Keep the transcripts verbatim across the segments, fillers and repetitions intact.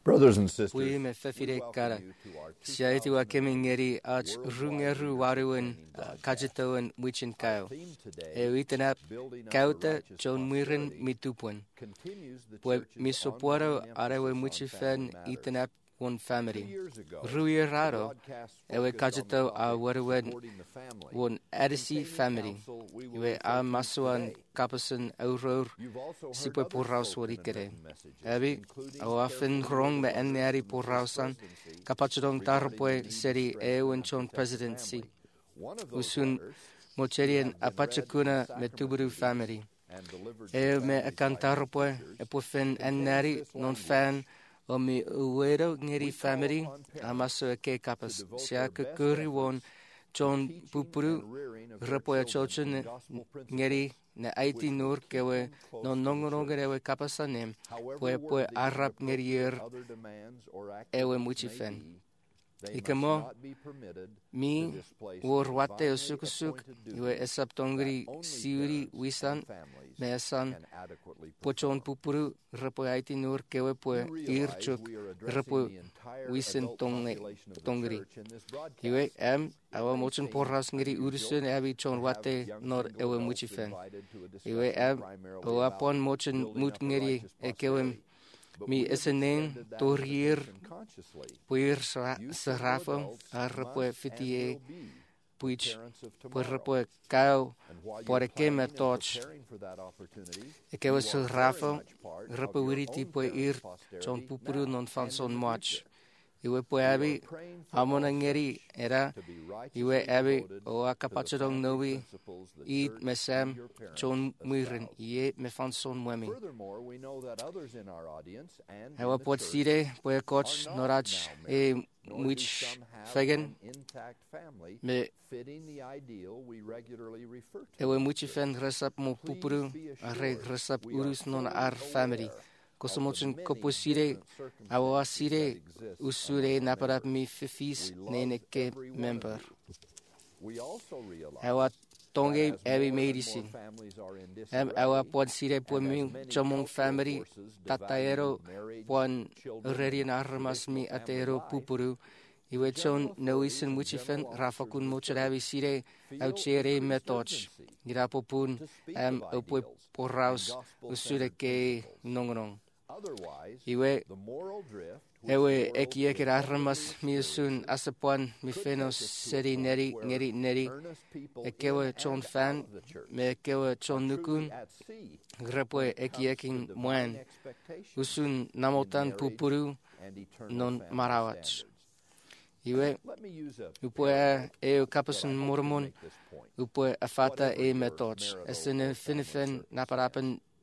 Brothers and sisters, Pui me whawhire we welcome kara. you to our Sia e te wa kemi ngeri ach rungeru waruan broadcast. kajitoan wichin Our kao. theme today, E witanap Building Up a kauta Righteous John Muiren Posterity, mitupuan. continues the Pue church's misoporo ongoing arewe emphasis on muchifen family matters. itanap one Two family. years ago, Rui the raro broadcast ewe focused on the kajito a topic waruan supporting the family. one adisi Containing family. counsel we will Iwe refer a to masuan today. kapasan auror You've also heard sipwe other porraus spoken and warikere. written messages, Abi including au afin carefully rong me worded enneari orders from the porrausan first presidency kapachidong regarding tarpwe the need to seri strengthen ewen and chon protect the presidency. family. One of those Usun letters mocherian had been read in apachakuna the me sacrament tuburu meetings family. and delivered to E me families by akantarpwe ministers, e pufen contains ennari this non language. fan o mi uero ngeri We call family upon parents amaso e ke to kapas devote sia their ke best kuri won efforts to John teaching pupuru and rearing of their rapoya children in chochun gospel ngeri principles, ne aiti which will nur keep kewe them close non to the nongongere church. we kapasanem However pue pue worthy and arab ngeri yer appropriate other demands or ewe activities may muchifen. be, they must Ikemo not be permitted to mi displace wor the wate divinely usukusuk appointed iwe duties esap tongri that only siuri parents wisan and families mesan can adequately pochon perform. pupuru rapoya aiti nur kewe pue You realize irchuk we are addressing rapo the entire wisen adult tongne population of the tongri church in this broadcast. iwe em It awa may mochon seem porras ngiri unusual urusun abi chon to have wate young nor single ewe adults muchifen invited to a iwe discussion em primarily o about apon mochon building mut up a ngiri righteous e kewem posterity. But mi we have esenen extended that torir invitation consciously. puir You serafo single adults arrapo must and fitie will be the puich parents of por tomorrow. rapo cao And while por you're que me planning and toch preparing for that opportunity, e que you o are very serafo much part of rapo your wiriti own po ir parents' posterity chon pupuru now non fan and son in the match future. iwe po We are abi praying for amona all ngeri such era to be iwe righteously abi devoted o to the akapachadong family nowi principles the id church mesam and your parents chon muiren espouse. ye me fan son mwemi Furthermore, we know that others in our audience and in ewa the pot church sire po e are coach not norach now e married, nor do much some have fegen an intact family me fitting the ideal we regularly refer to. ewe muchi fen resap mo pupuru are resap urus non ar family kosomochin koposire awa sire usure naparap mi fifis nene ke member We also realize awa tonge that as evi more and medicine more families are in em disarray, awa pon sire po and as mi many chomong cultural family forces tataero devaluing marriage, pon children, rerian and armas mi traditional atero family life, pupuru iwe chon noisen muchi fen rafakun mocharavi sire au chere metoch girapopun em opwe porraus usure ke nongrong Otherwise, iwe the moral drift which ewe the world eki eki armas mi sun asapuan mi fenos seri neri ngeri neri earnest people ekewe in chon and fan out of the church me ekewe chon are nukun truly at sea grepoe when it eki comes ekin to divine muen expectations usun in namotan marriage pupuru and eternal non family marawach standards. iwe Let me use a upoe parable e that kapasun I hope will mormon make this point. upoe afata Whatever e your metoch marital esene or family finifen circumstance, naparapen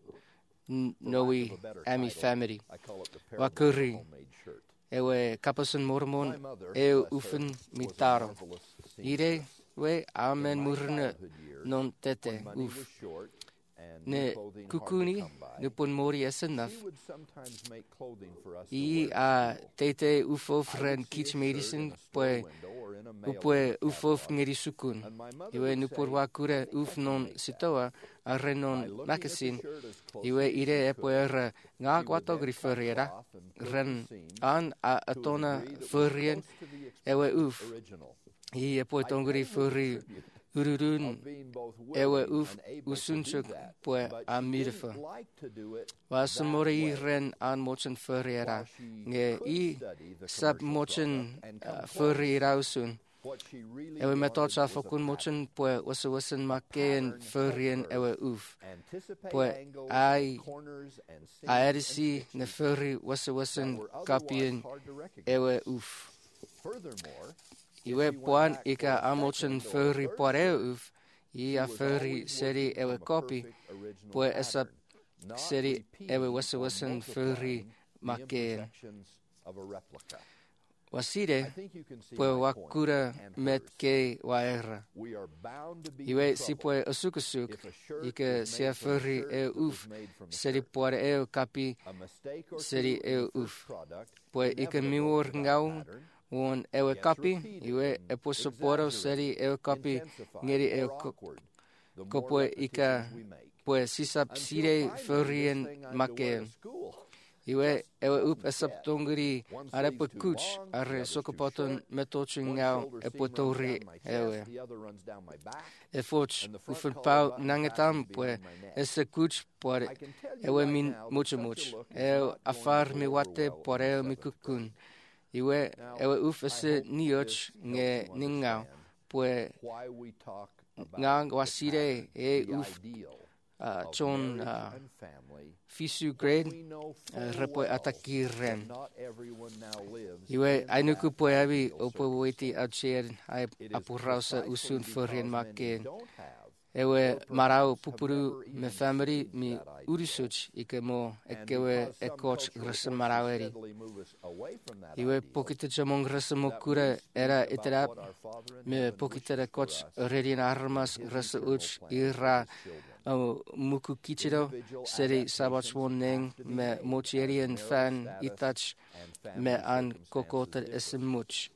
for lack nowi of a better ami title, family I call it the parable of the wakuri homemade shirt. ewe kapasun mormon My mother, e bless ufen her, was a mitaro marvelous ire seamstress. we In amen my murne childhood years, non tete when money uf was short and ne new clothing hard to kukuni come by, ne pon mori esenaf she would sometimes make clothing for us to i wear a to school. tete ufof I ren would see kich a medicine shirt in a pue store window or in a mail upue order ufof catalog, ngeri sukun and my mother iwe would nu por say, wakure "I think I uf can non make that." sitoa a renon By looking at the makasin shirt as closely iwe as she ire e could, puer nga she would kwato then cut griferera cloth and put ren the seams an a to a atona degree that was furrien close to the ewe expression uf original. i e pue I tongri claim the furri tribute ururun of being both ewe willing uf and able to do usunchuk that, pue but a she mirfa didn't like to do it was that mori way. ren an mochen furriera While she nge could i study the sab commercial mochen product and come close, furri rausun what she really ewe wanted metocha was a fokun mochen pattern. pue wasu wasen A maken pattern furrien helped her ewe uf anticipate pue angles ai and corners and seams a and erisi ne stitches furri wasu that wasen were otherwise kapien hard to ewe recognize. uf Furthermore, if iwe she went puan back ika for a amochen second or a furri third pore shirt, uf i she a was furri always seri working ewe from a copy perfect original pue esap pattern, not seri ewe repeating wasu or wasen furri multiplying the maken imperfections of a replica. I wasire think you can see pue my point wakura and met hers. ke waera We are bound to be iwe in si trouble pue osukusuk if a shirt ike is sia made from a furri shirt e that was uf made from a seri shirt. pore e kapi A mistake or seri two e in the uf first product, pue ike inevitable miwor to that ngau pattern, won ewe gets kapi repeated iwe and e posoporo seri exaggerated, e kapi intensified, ngeri e more ko awkward, the ko more pue repetitions ika we make. pue sisap Until sire finally, furrien this thing I'm to wear maken to school Iwe ewe up asap tongri are po kuch are sokopoton metochingau e potori ewe. E foch ufen pau nangetam pue ese kuch por ewe min mucho much. E afar mi wate por ewe mi kukun. Iwe ewe uf ese nioch nge ningau pue ngang wasire e uf Uh, John uh, fisu grade uh, repo atakiren iwe ainuku poevi opo weti acher ai apurausa usun forien maken ewe marau pupuru me family mi urisuch ikemo ekewe ekoch grasa maraweri iwe pokita jamong grasa mokura era iterap me pokita koch redin armas grasa uch ira Uh, muku kichiro seri sabachwoneng me mocherian fan itach me an kokota esemuch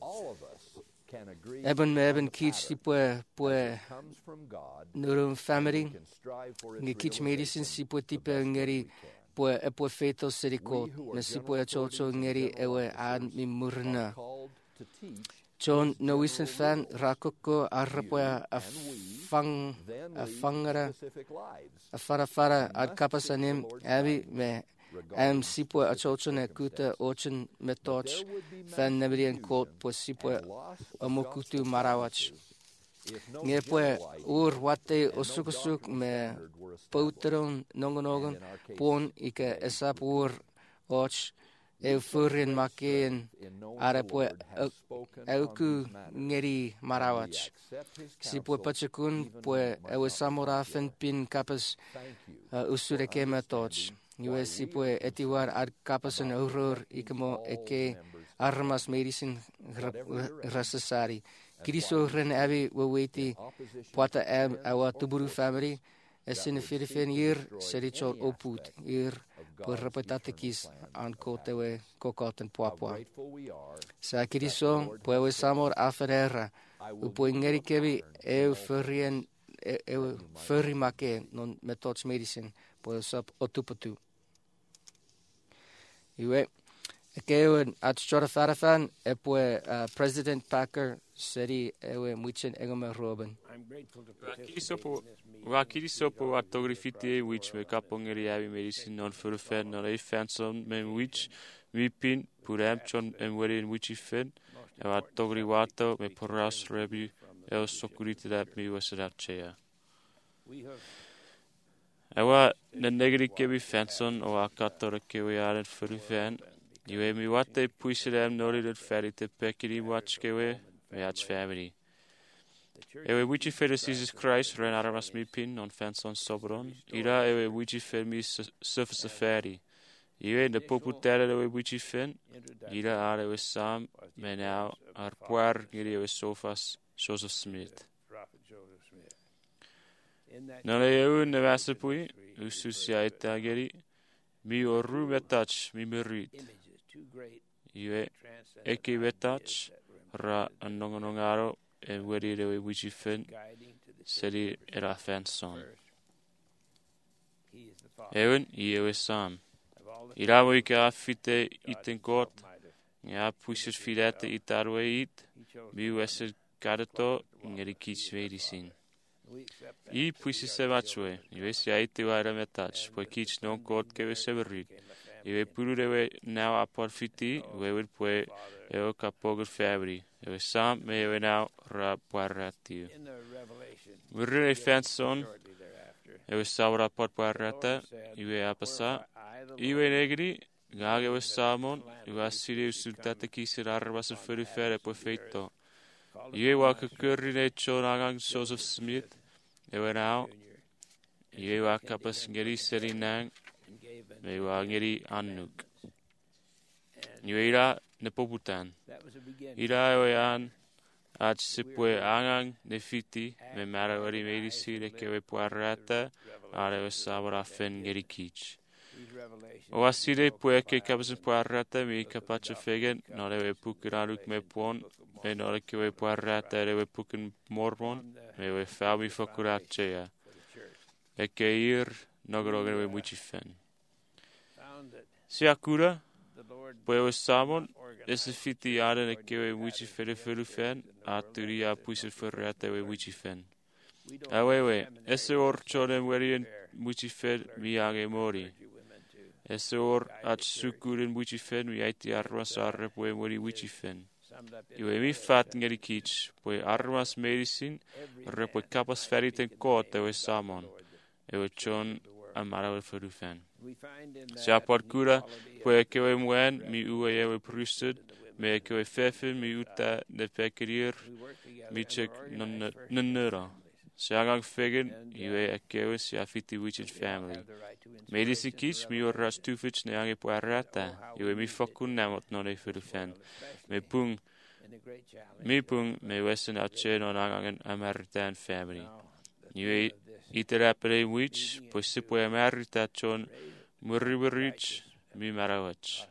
eben me eben kich si pue pue nurum family nge kich medicine si pue tipe ngeri pue e pue feto seri ko me si pue chocho ngeri ewe an mi murna John Noisen fan rakoko arrapoya a fang a fangara a fara fara ad kapasanim abi me am sipo a chochone kuta ochen metoch fan nebrian court po sipo a mokutu marawach nge poe ur wate osukosuk me poutron nongonogon pon ike esapur och e furin maken ara poe auku ngeri marawach si poe pachakun poe ewe samora fen pin kapas usure kema toch iwe si poe etiwar ad kapasan auror ikemo eke armas medicine rasasari kiriso ren abi waweti pata am awa tuburu family esin firifen year serichol oput ir por repetatekis an kotewe kokoten puapua. Sa kiriso puewe samor aferera upo ingeri kebi eu ferrien eu ferri make non metods medicine po sap otupotu. Iwe Ekewen at chora farafan epwe President Packer seri ewe muchen egome Robin. I'm grateful to participate. Wakiri sopo atogrifiti which me kapongeri abi medicine non furfen non e fanson men which we pin puram chon en weri in which fen e atogri wato me porras rebi e sokurite dat me was that chair. Ewa na negri kebi fanson o akator kewi aren furfen Iwe mi wate puisirem nori dat ferite pekiri watchkewe me ach family. Ewe wichi fer Jesus Christ ren aramas mi pin on fanson sobron. Ira ewe wichi fer mi surface feri. Iwe de poputere ewe wichi fen. Ira are ewe sam me now ar puar giri ewe sofas Joseph Smith. Nale ewe ne vasapui ususia etageri mi oru metach mi merit. Iwe eke vetach ra anongonongaro e weri rewe wichi fen seri era fanson. Ewen iewe sam. Irawo ike afite iten kot nga puisers filete itarwe it mi weser karato ngeri kich medicine. I puisers se vachwe iwe si aite wara metach po kich non kot kewe severit. Iwe pururewe now apor fiti wewe pue eo kapoger fabri. Ewe sam me ewe now ra puarrati. Wirre fanson ewe saura por puarrata iwe apasa. Iwe negri gage ewe samon iwe asiri usultate kisir arrabas feri fere po feito. Iwe waka curry ne chon agang Joseph Smith ewe now iwe waka pas ngeri seri nang me wangeri annuk. Iwe ira ne poputan. Ira ewe an ach sipwe angang ne fiti me mara wari medisi de kewe puarrata are ewe sabra fen ngeri kich. O asire pue ke kabasin puarrata mi kapacha fegen nore ewe pukiranuk me pon me nore kewe puarrata ewe pukin mormon me ewe fabi fokurachea. Eke ir nogro ewe muchi fen. Sia kura, po ewe Samon, ese fiti ara na kewe wichi fere fere fen, a turi a puisir fere ate we wichi fen. Awewe, ese or chone werien wichi fer mi age mori. Ese or at sukurin wichi fen mi aiti armas arre po e mori wichi fen. Iwe mi fat ngeri kich, po e armas medicine, re po kapas feriten kote we Samon. Ewe chon amara we fere fen. Sia por kura, po e kewe mwen mi ue ewe prusted, me e kewe fefen mi uta de pekerir, mi chek nunura. Sia gang fegen, iwe e kewe sia fiti wichin family. Medisi kich mi ur ras tufich ne ange po arrata, iwe mi fokun namot non e furu fen. Me pung, mi pung me wesen at che non angen Ameritan family. Iwe iterapere wich, po sipo Amerita chon murriberich mi marawach.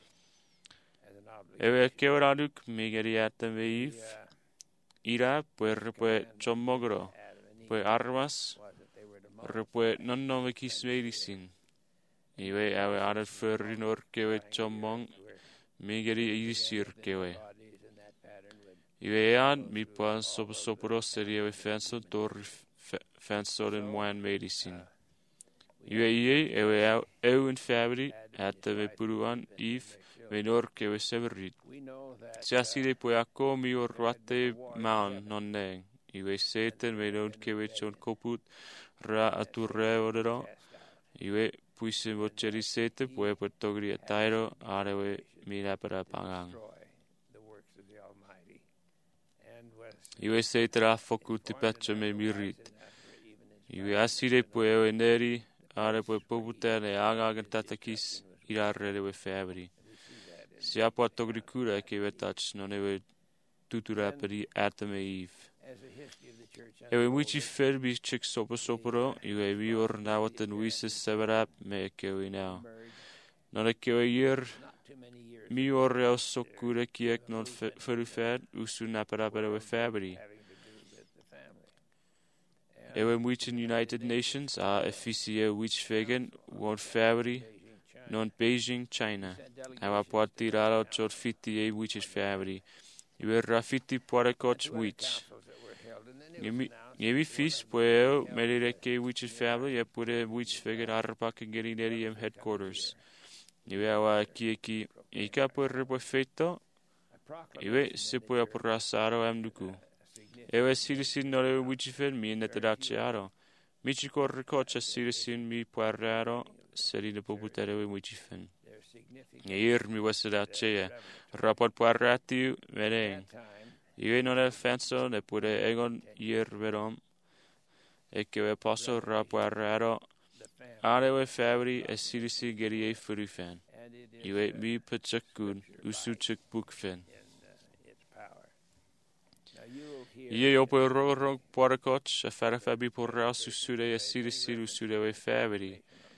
Ewe kewe raduk mi geriata meiv, ira po po chomogro. Pue armas, repue non nome kis medicin. Iwe awe arat ferrin or kewe chomong, migeri idisir kewe. Iwe ean mi puan sop sopro seri ewe fenso tor fenso den moan medicin. Iwe ie ewe ewe in fabri, ate me puruan if venor kewe severit. Siaside pue ako mi or rate maan non neng. Iwe seten me non kewe chon koput ra aturre odero. Iwe puise mocheri sete pue potogri atairo arewe mirapara pangang. Iwe sete ra foku tipacho me mirit. Iwe asire pue ewe neri are pue poputer ne agagan tatakis irarre we fabri. Sia potogri kura kewe touch non ewe tuturaperi atame eve. Ewe wichi ferbi chik sopo soporo, iwe vi or nawat en wises severap me kewe now. Non e kewe year, mi or reo sokure kiek non ferufed, usu naparapere we fabri. Ewe wichin United Nations, a efficie wich fegen, won fabri, non Beijing, China. Awa poati raro chor fiti e wichis fabri. Iwe rafiti poarekoch wich. Nemi fis pueo merireke which family e pure which figure arpak gerinerium headquarters. Iwe awa kieki ika por repofeto. Iwe se pueo porasaro amduku. Ewe sirisin nore which fen mi netadaciaro. Michiko recocha sirisin mi puararo seri de poputere which fen. Eir mi wasadacea. Raport puarratiu mereng. Iwe non è fenso ne pure egon ier verom e che we posso rapuarraro arewe fabri e sirisi gerie furufen. Iwe mi pachakun usuchuk bukfen. Ie opo rorong porakoch a farafabi porra susure e sirisi usure we fabri.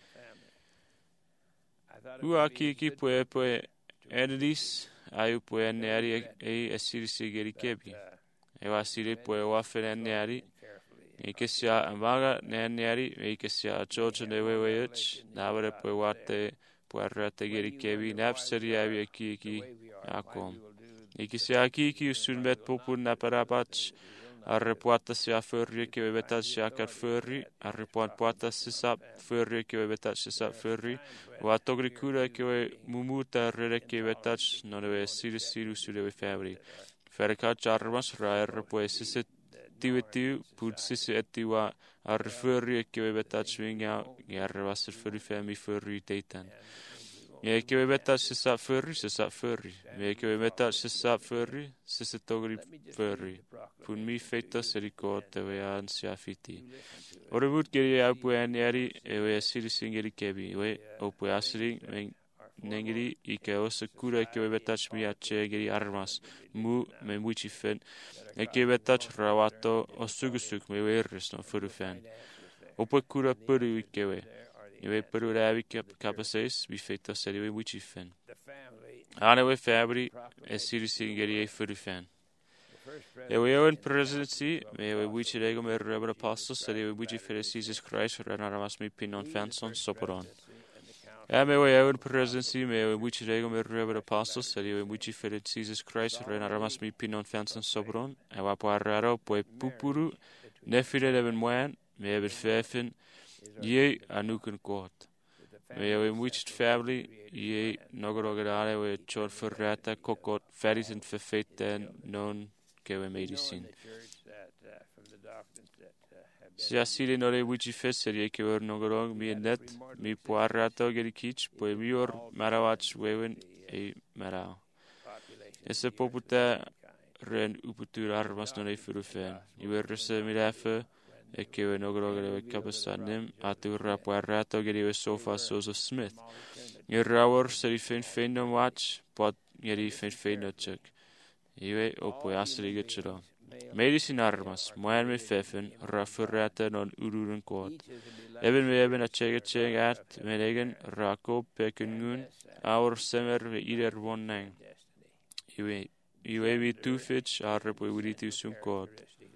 Uaki ki pue pue edis Aiu pue neari e esirisi geri kebi. E wasiri pue wafere neari. E che sia amaga ne neari e che sia George ne wewech. Navere pue wate pue arrate geri kebi. Napseri avi e kiki akom. E che sia kiki usunbet popun naparapach. Arrepuata sia furri che vevetat sia car furri. Arrepuata sisap furri che vevetat sisap furri. Watogri kura che mumuta rere che vetat non deve essere siru sulle fabri. Ferca charmas raer può essere tivetiu put sisi ettiwa arfurri che vetat swinga e arrevasser furri fami furri teitan. E che vetat sisap furri sisap furri. E che vetat sisap furri sisi togri furri. Pun mi feta se ricorda ve ansia fiti. Ora vut geri apu aniari e ve siri singeri kebi we opu asri nengeri i che osa cura che ve touch mi acce geri armas mu me muci fen e che ve touch rawato osugusuk me we resno furu fen. Opu cura puru i che we. E puru ravi capaces vi feta se we muci fen. Ana we fabri e siri singeri e furu fen. E we in presidency, me we which rego me rever apostles, that we which for Jesus Christ, and aramas me pin on fanson soporon. Ja, me we ewe presidency, me we much rego me rebe apostles, seri we much fere Jesus Christ, re naramas mi pinon fansen sobron, e wa po arraro, po e pupuru, ne fire leven moen, me ewe fefen, ye anuken kot. Me ewe much family, ye nogorogare, we chor ferrata, kokot, feris and fefeten, non ke we medicine. Si asile nore wuci feseri e che or nogorong mi net mi puarrato geri kich poi mi or marawach wewen e marao. Esse poputa ren uputur armas non e furufen. I werse mi refe e che we nogorong e capasanem aturra puarrato geri we sofa sozo Smith. I rawor seri fen fen no watch pot geri fen fen no chuk. Iwe o poi asli gechero. Medicine armas, moen me feffen, rafferrata non ururen kot. Eben me eben a chega chegat, men egen rako pekengun, aur semer ve ider wonneng. Iwe, iwe vi tufich, arre poi uritu sum kot.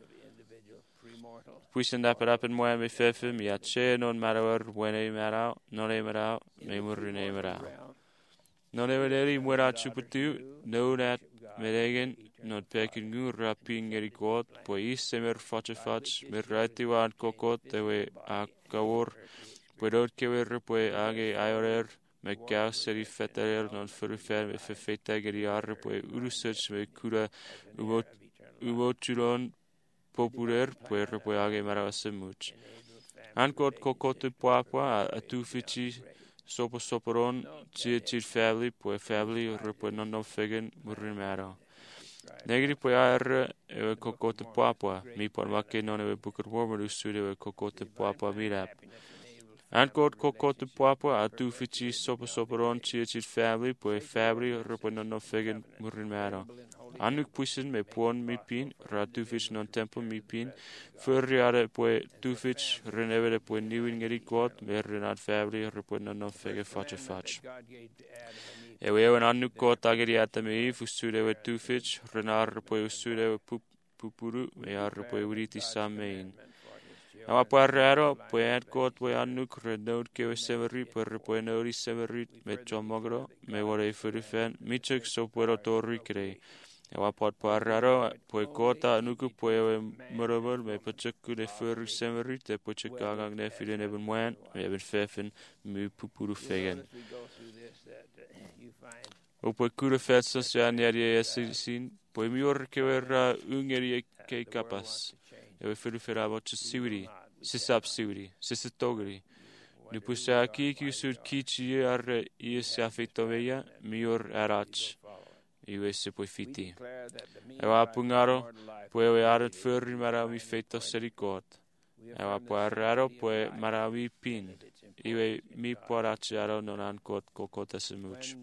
Puisen dapper apen moen me feffen, mi a che non marawer, wene marao, non e marao, me murrin e marao. Non e vederi muera chuputu, no dat medegen, non peken gu rapping eri kot, poi isse mer face face, mer rati wan kokot, ewe a kawor, poi dort kewer, poi age aiorer, me gaus eri feterer, non furufer, me fefeta geri arre, poi urusech, me kura uvochuron populer, poi re poi age maravase much. Ankot kokot puapua, a tufici, sopo soporon, cia cir family, poi family, re poi non non fegen, murrin maro. Negri poi ar e kokote papua mi por makke non e bukur warmer du studio e kokote papua mi rap. Ankot kokote papua a tu fici sopo soporon chi chi family poi family ropo non no fegen murin maro. Anuk puisen me puon mi pin ra tu fic non tempo mi pin furriare poi tu fic renevere poi new ingeri quad me renat family ropo non no fege face face. E we ewen annu ko tageri ata me fu stude we tu fic renar poi stude we pupuru me ar poi uriti samein. Ama parrero poi ad kot poi annu renod ke we severi per poi nori severi me chomogro me vore furifen michek so puero torri crei. E wa pot parrero poi kota nuku poi we morobel me pachekku de furi severi te pachekagang ne fide ne ben moen me ben fefen mu pupuru fegen. O poi cura festas ja neri sin, poi mior che verrà ungeri che capas. E we furufera voce siuri, si sap siuri, si se togri. Nu pusa aki ki sur kichi ar i se afeito veia, mior arach. I we se poi fiti. E wa pungaro, poi we arat furri maravi feito sericot. E wa poi arraro, poi maravi pin. I we mi poracciaro non ancot cocota se much.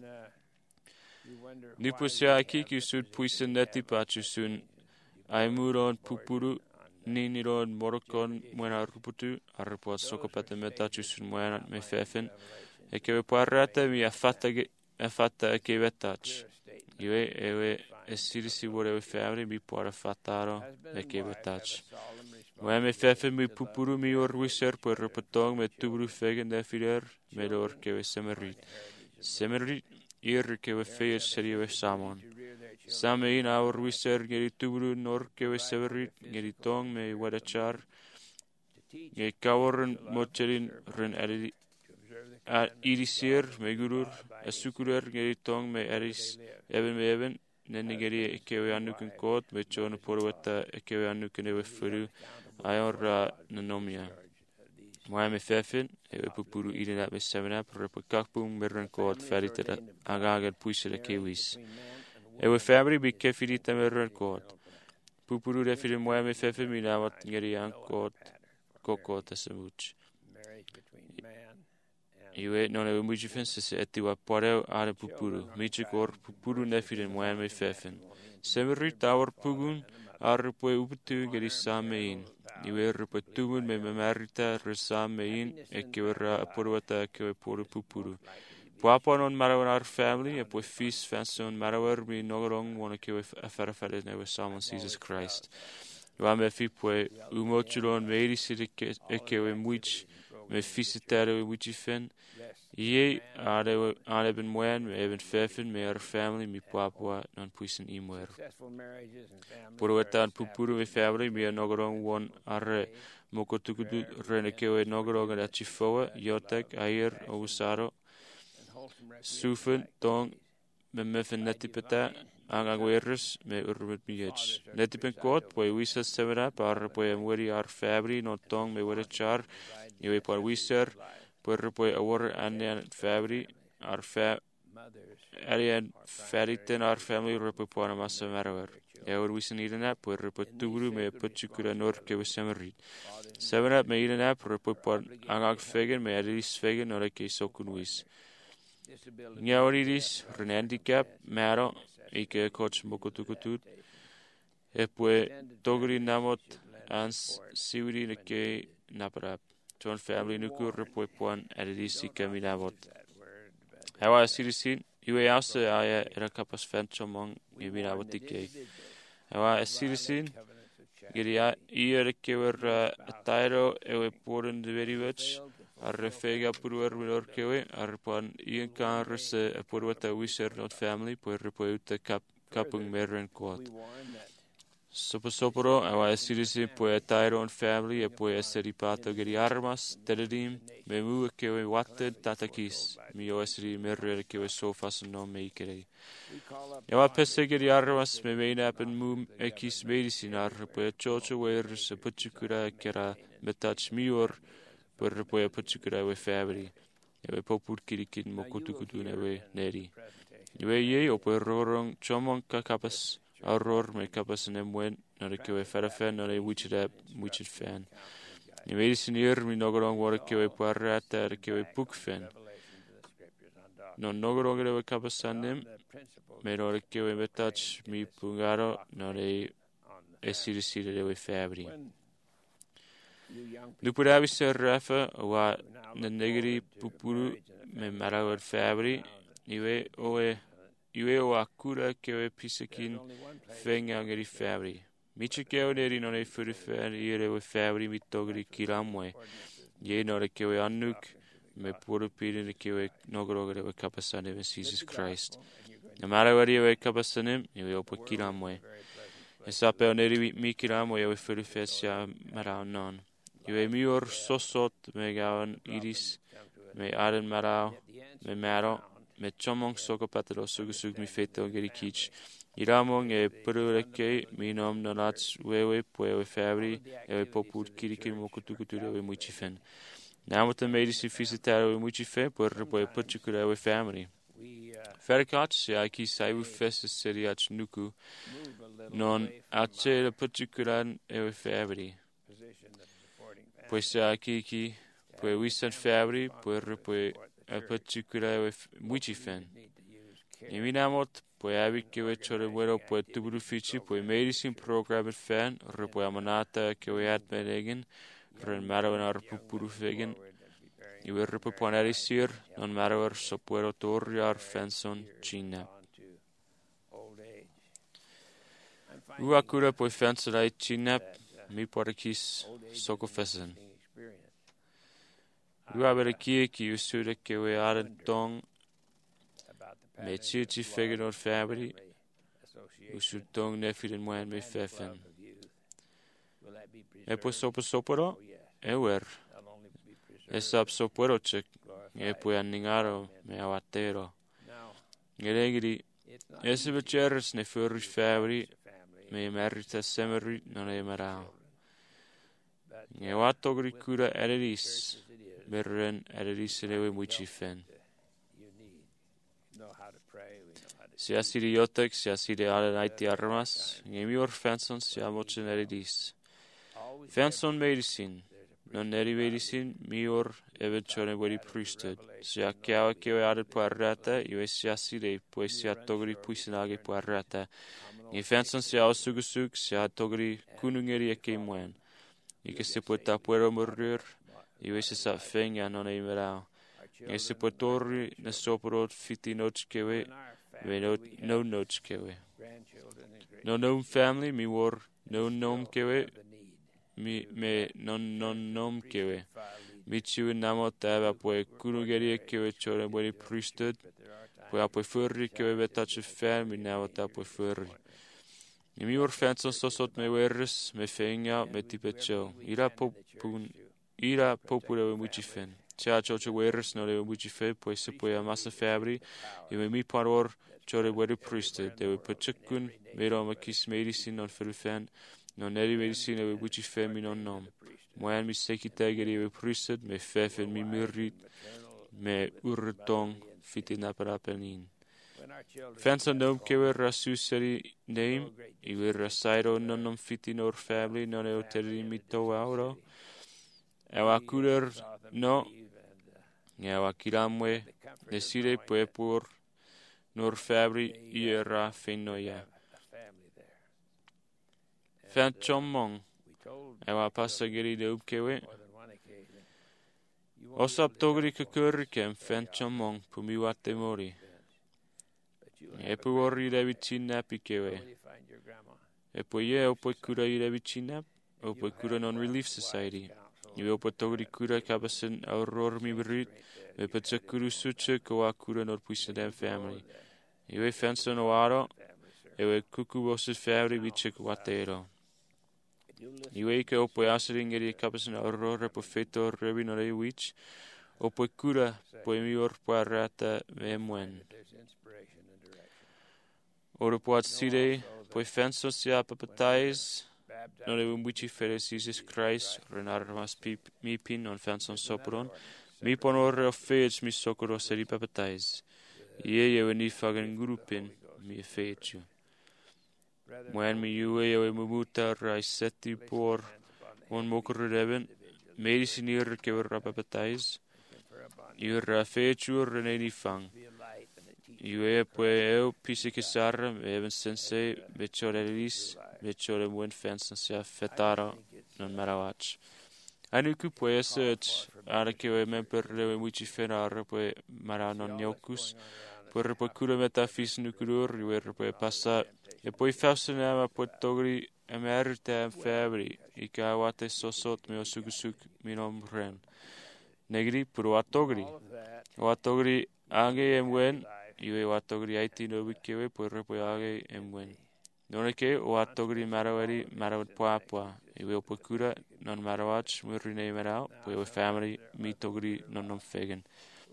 Ni pusia aki ki sud puisen neti pachu sun aimuron pupuru ni niron morokon muena ruputu arpo sokopata metachu sun muena me fefen e che we parrata mi affatta affatta che vetach iwe ewe esirisi vore we favre mi por fattaro e che vetach we me fefen mi pupuru mi or wiser per repotong me tubru fegen de fider me dor che we semerit semerit ir che we feir serie we samon. Same in our wiser geri tubru nor che we severit geri tong me wadachar. Ge kaworen mocherin ren eri irisir me gurur asukurer geri tong me eris even me even nenne geri che we anuken kot me chon porwata che we anuken we furu ayor nanomia. Moa me fefen, e we pupuru ide dat me seven up, repo kakpung merren koot ferite dat agager puisere kiwis. E we fabri bi kefirita merren koot. Pupuru refire moa me fefen mi nawat ngeri an koot, kokot asamuch. Iwe non e we muji fense se eti wa poreo are pupuru. Michi kor pupuru nefire moa me fefen. Semeri tawar pugun, are poe uputu ngeri samein. Iwe repetumun me memerita resamein e che verrà porwata che we por pupuru. Papa non marawer family e poi fis fanson marawer mi nogorong wona che we afara ne we samon Jesus Christ. Wa me fi poi umochuron medicine e che we much me fisitare we wichifen. Ie are are ben mwen me even fefen me our family mi papua non puisen imwer. Puro etan pupuru me family me nogorong won are mokotukudu renekewe nogorong at chifoa yotek air osaro sufen tong me mefen netipeta angagwerus me urmet miech. Netipen quot poi wisa semera par poi mweri ar fabri no tong me were char iwe par wiser per poi awar anian fabri ar fa arian fariten ar family repo pona massa marawer. Ewer wisen idena per repo tugru me putchukura nor ke wesemerit. Semera me idena per repo pon angag fegen me adis fegen nor ke sokun wis. Nyawaridis renhandicap maro ike coach mokotukutut e pue togri namot ans siwiri neke naparap ton family nuku repue puan adisi kami namot hawa sirisin iwe ause aya era kapas fenchomong ibi namot ike hawa sirisin geria iere kewer atairo ewe poren de veriwech ar fega purwer minor kewe ar pan ian kanres a purwata wiser not family por repoita kap kapung meren quad sopo soporo awa sirisi poetairo on family e poe seripato geri armas teledim memu kewe watte tatakis mi osri merre kewe sofas no meikere awa pese geri armas me meina apen mum ekis medicinar poe chocho wers puchukura kera metach mior per poi puchukura we fabri e popur kirikin mokutukutu newe neri iwe ye o per rorong chomon kakapas arror me kapas nemwen no de kewe farafen no de wichida wichid fan ni medicinier mi nogorong war kewe parrata de kewe pukfen no nogorong de kapas anem me no de kewe metach mi pungaro no de esirisire de we fabri Lupuravi ser rafa wa na negri pupuru me marawar fabri iwe oe iwe o akura kewe pisakin fenga ngeri fabri miche kewe neri non e furi fan ire we fabri mitogri kiramwe ye no de kewe annuk me puru pire de kewe nogorogre we kapasane we Jesus Christ na marawar we kapasane iwe opo kiramwe esape neri mi kiramwe we furi fesia maraw non Iwe mior sosot me gawan iris me aren marao me maro me chomong soko patelo sugusug mi feto gerikich iramong e purureke mi nom nonats wewe poe fabri e popur kirikin mokutukuture we muchifen namota medici fisitaro we muchife por poe puchukura we family Ferkat se aki saivu fest seriach nuku non ache puchukuran e fabri Poi sa kiki, poi wisan fabri, poi poi a patukura with wichifen. Iminamot, poi avike we chore wero, poi tuburu fichi, poi medicine program fan, or poi amanata ke we at menegen, ren maro en ar pupuru fegen. I will repoponari sir, non marower sopuero torriar fenson china. Uakura poi fensorai china. Mi porkis soko fesen. U abere kie ki usure ke we aren tong me chichi fegen or fabri usur tong nefiden moen me fefen. E po sopo soporo e wer. E sap soporo chek e po anningaro me awatero. Geregri e se becheres ne furris fabri me merita semeri non e marao. Nge watogri kura eredis, berren eredis lewe muchifen. Si asiri yotek, si asiri ale naiti armas, nge mior fenson si amochen eredis. Fenson medicine, non neri medicine, mior eventuale wedi priesthood. Si akiawa kewe adet puarrata, iwe si asire, poi si atogri puisinage puarrata. Nge fenson si ausugusug, si atogri kunungeri eke mwen. Ike se può tapuero morir, iwe se sa fenga non e merao. Nge se può torri ne soporot fiti noch kewe, me no no noch kewe. No nom family mi war no nom kewe, mi me non non nom kewe. Michiu namo tava poe kurugeri kewe chore bori priesthood. Poe apoe furri kewe betache fan mi namo ta poe furri. I mi or fanson sosot me werres me fenga me tipecho. Ira popun ira popure we muchi fen. Cha chocho werres no le muchi fe poe se poe amasa fabri. I me mi paror chore bori priesthood. De we pachukun me ro ma kis medicine on filfan. No neri medicine we muchi fe mi non nom. Moan mi seki tegeri we priesthood me fefen mi mirrit me urtong fiti naparapenin. Fansa nom kewe rasu seri name I we rasairo nonom fiti nor family non eo teri mito auro. Ewa kurer no ewa kiramwe nesire puepur nor family iera fenoya. Fanchomong ewa pasageri de upkewe. Osap togri kakurikem fanchomong pumiwate mori. Epo ori revi chinap ikewe. Epo ye opo kura i revi chinap. Opo kura non-relief society. Iwe opo togri kura kabasen auror mi berit. Epo tsakuru suche kawa kura nor puisadem family. Iwe fanson oaro. Ewe kuku bosu family vichek watero. Iwe ike opo asering eri kabasen auror epo feto revi nore wich. Opo kura po emior parata memwen. Ora puat sire, poi fenso sia papatais, non e umbici feres Jesus Christ, renar mas mi pin non fenson sopron, mi ponore of fage mi socoro seri papatais. Ie e ni fagen grupin, mi feju. Moen mi yue e mumuta rai seti por, on mokere reben, medicinir ke verra papatais, iur feju reneni fang. Iwe poe eu pisi kisara, even sensei, bechore lis, bechore mwen fensan sia fetara, non marawach. Anu ku poe search, ara ke we memper lewe muchi fenara poe mara non nyokus, poe repo kura metafis nukurur, iwe repo passa, e poe fausenama poe togri emerita em febri, ika wate sosot me osugusuk minom ren. Negri puru watogri. Watogri ange emwen, iwe watogri aiti no wikewe po repo age emwen. Noneke o watogri marawari marawat poa poa. Iwe opo kura non marawach murine marau po iwe family mi togri non non fegen.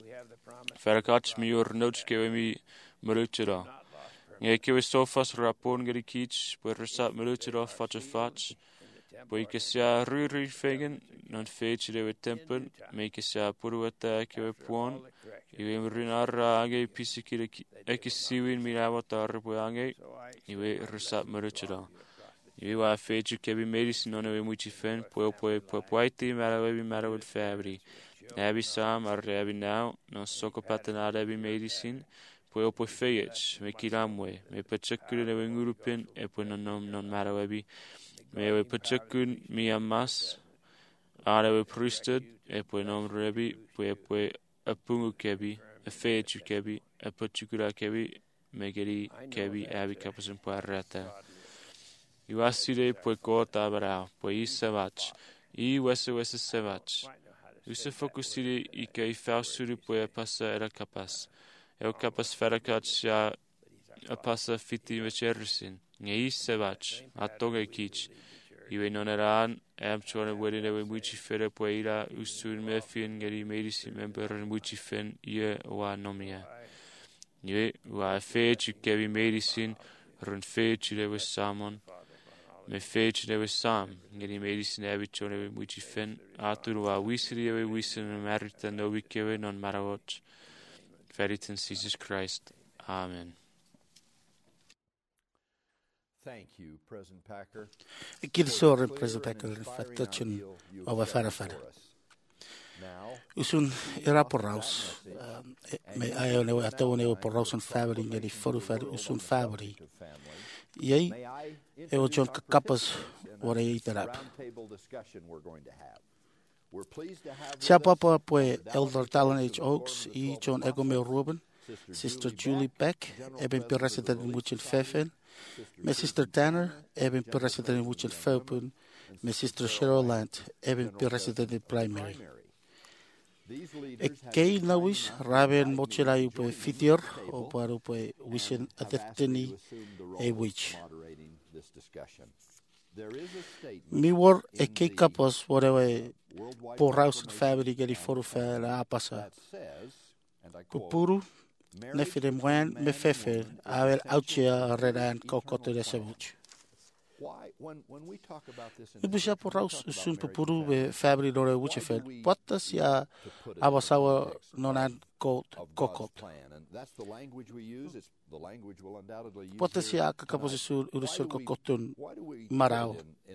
Ferakach mi ur notes kewe mi maruchira. Nge kewe sofas rapon geri kich po resap maruchira facha fach. Po ike sia ruri fegen non fece dewe tempen me ike sia puruata kewe puon. Iwe mrinara age pisikire eke siwin mirawata arpo age. Iwe resap maruchira. Iwe wa fece kebi medicine non ewe muchi fen po po po poiti marawebi marawad fabri. Abi sam arre abi now non soko patanada abi medicine. Po po feyech me kiramwe me pachakure ewe ngurupin e po non non marawebi. Me we pachakun mi amas ara we priesthood e po nom rebi po po apungu kebi a fechu kebi a pachukura kebi megeri kebi abi kapasun po arata. Iwasire po kota bara po isavach I wese wese savach. Usa fokusiri I ke fausuru po passa era kapas. Eu kapas ferakach ya a passa fiti mechersin. Nge savach atoge kich. Iwe non eran am chone wedin ewe muchi fere po ira usun me fin geri medicine member muchi fen ye wa nomia. Iwe wa fechu kevi medicine run fechu dewe samon. Me fechu dewe sam geri medicine ewe chone ewe muchi fen atur wa wisri ewe wisin merita no wikewe non marawach. Feritin Jesus Christ. Amen. Thank you, President Packer. Kirsore President Packer fatachin over farafara. Usun era porraus. Me ayo ne atone o porraus on family ngeri foru far usun family. Yei e o John kapas ore iterap. Siapa pa poe Elder Talon H. Oaks I John Egomel Ruben, Sister Julie Beck, eben president in Muchel Fefen, my sister Tanner, eben president in Muchel Felpun, my sister Cheryl Land, eben president in primary. E kei nawis raven mochirai upe fitior o par upe wisen ateteni e wich. Mi war e kei kapos warewe poraus family geri foru fa la apasa. Pupuru ne fide mwen me fefe avel auchia redan kokoto de sebuch. Ibusha poraus sun pupuru be family dore wuchefel. Potas ya abasawa nonan kot kokot. Potas ya kakapos sur urusur kokotun marao.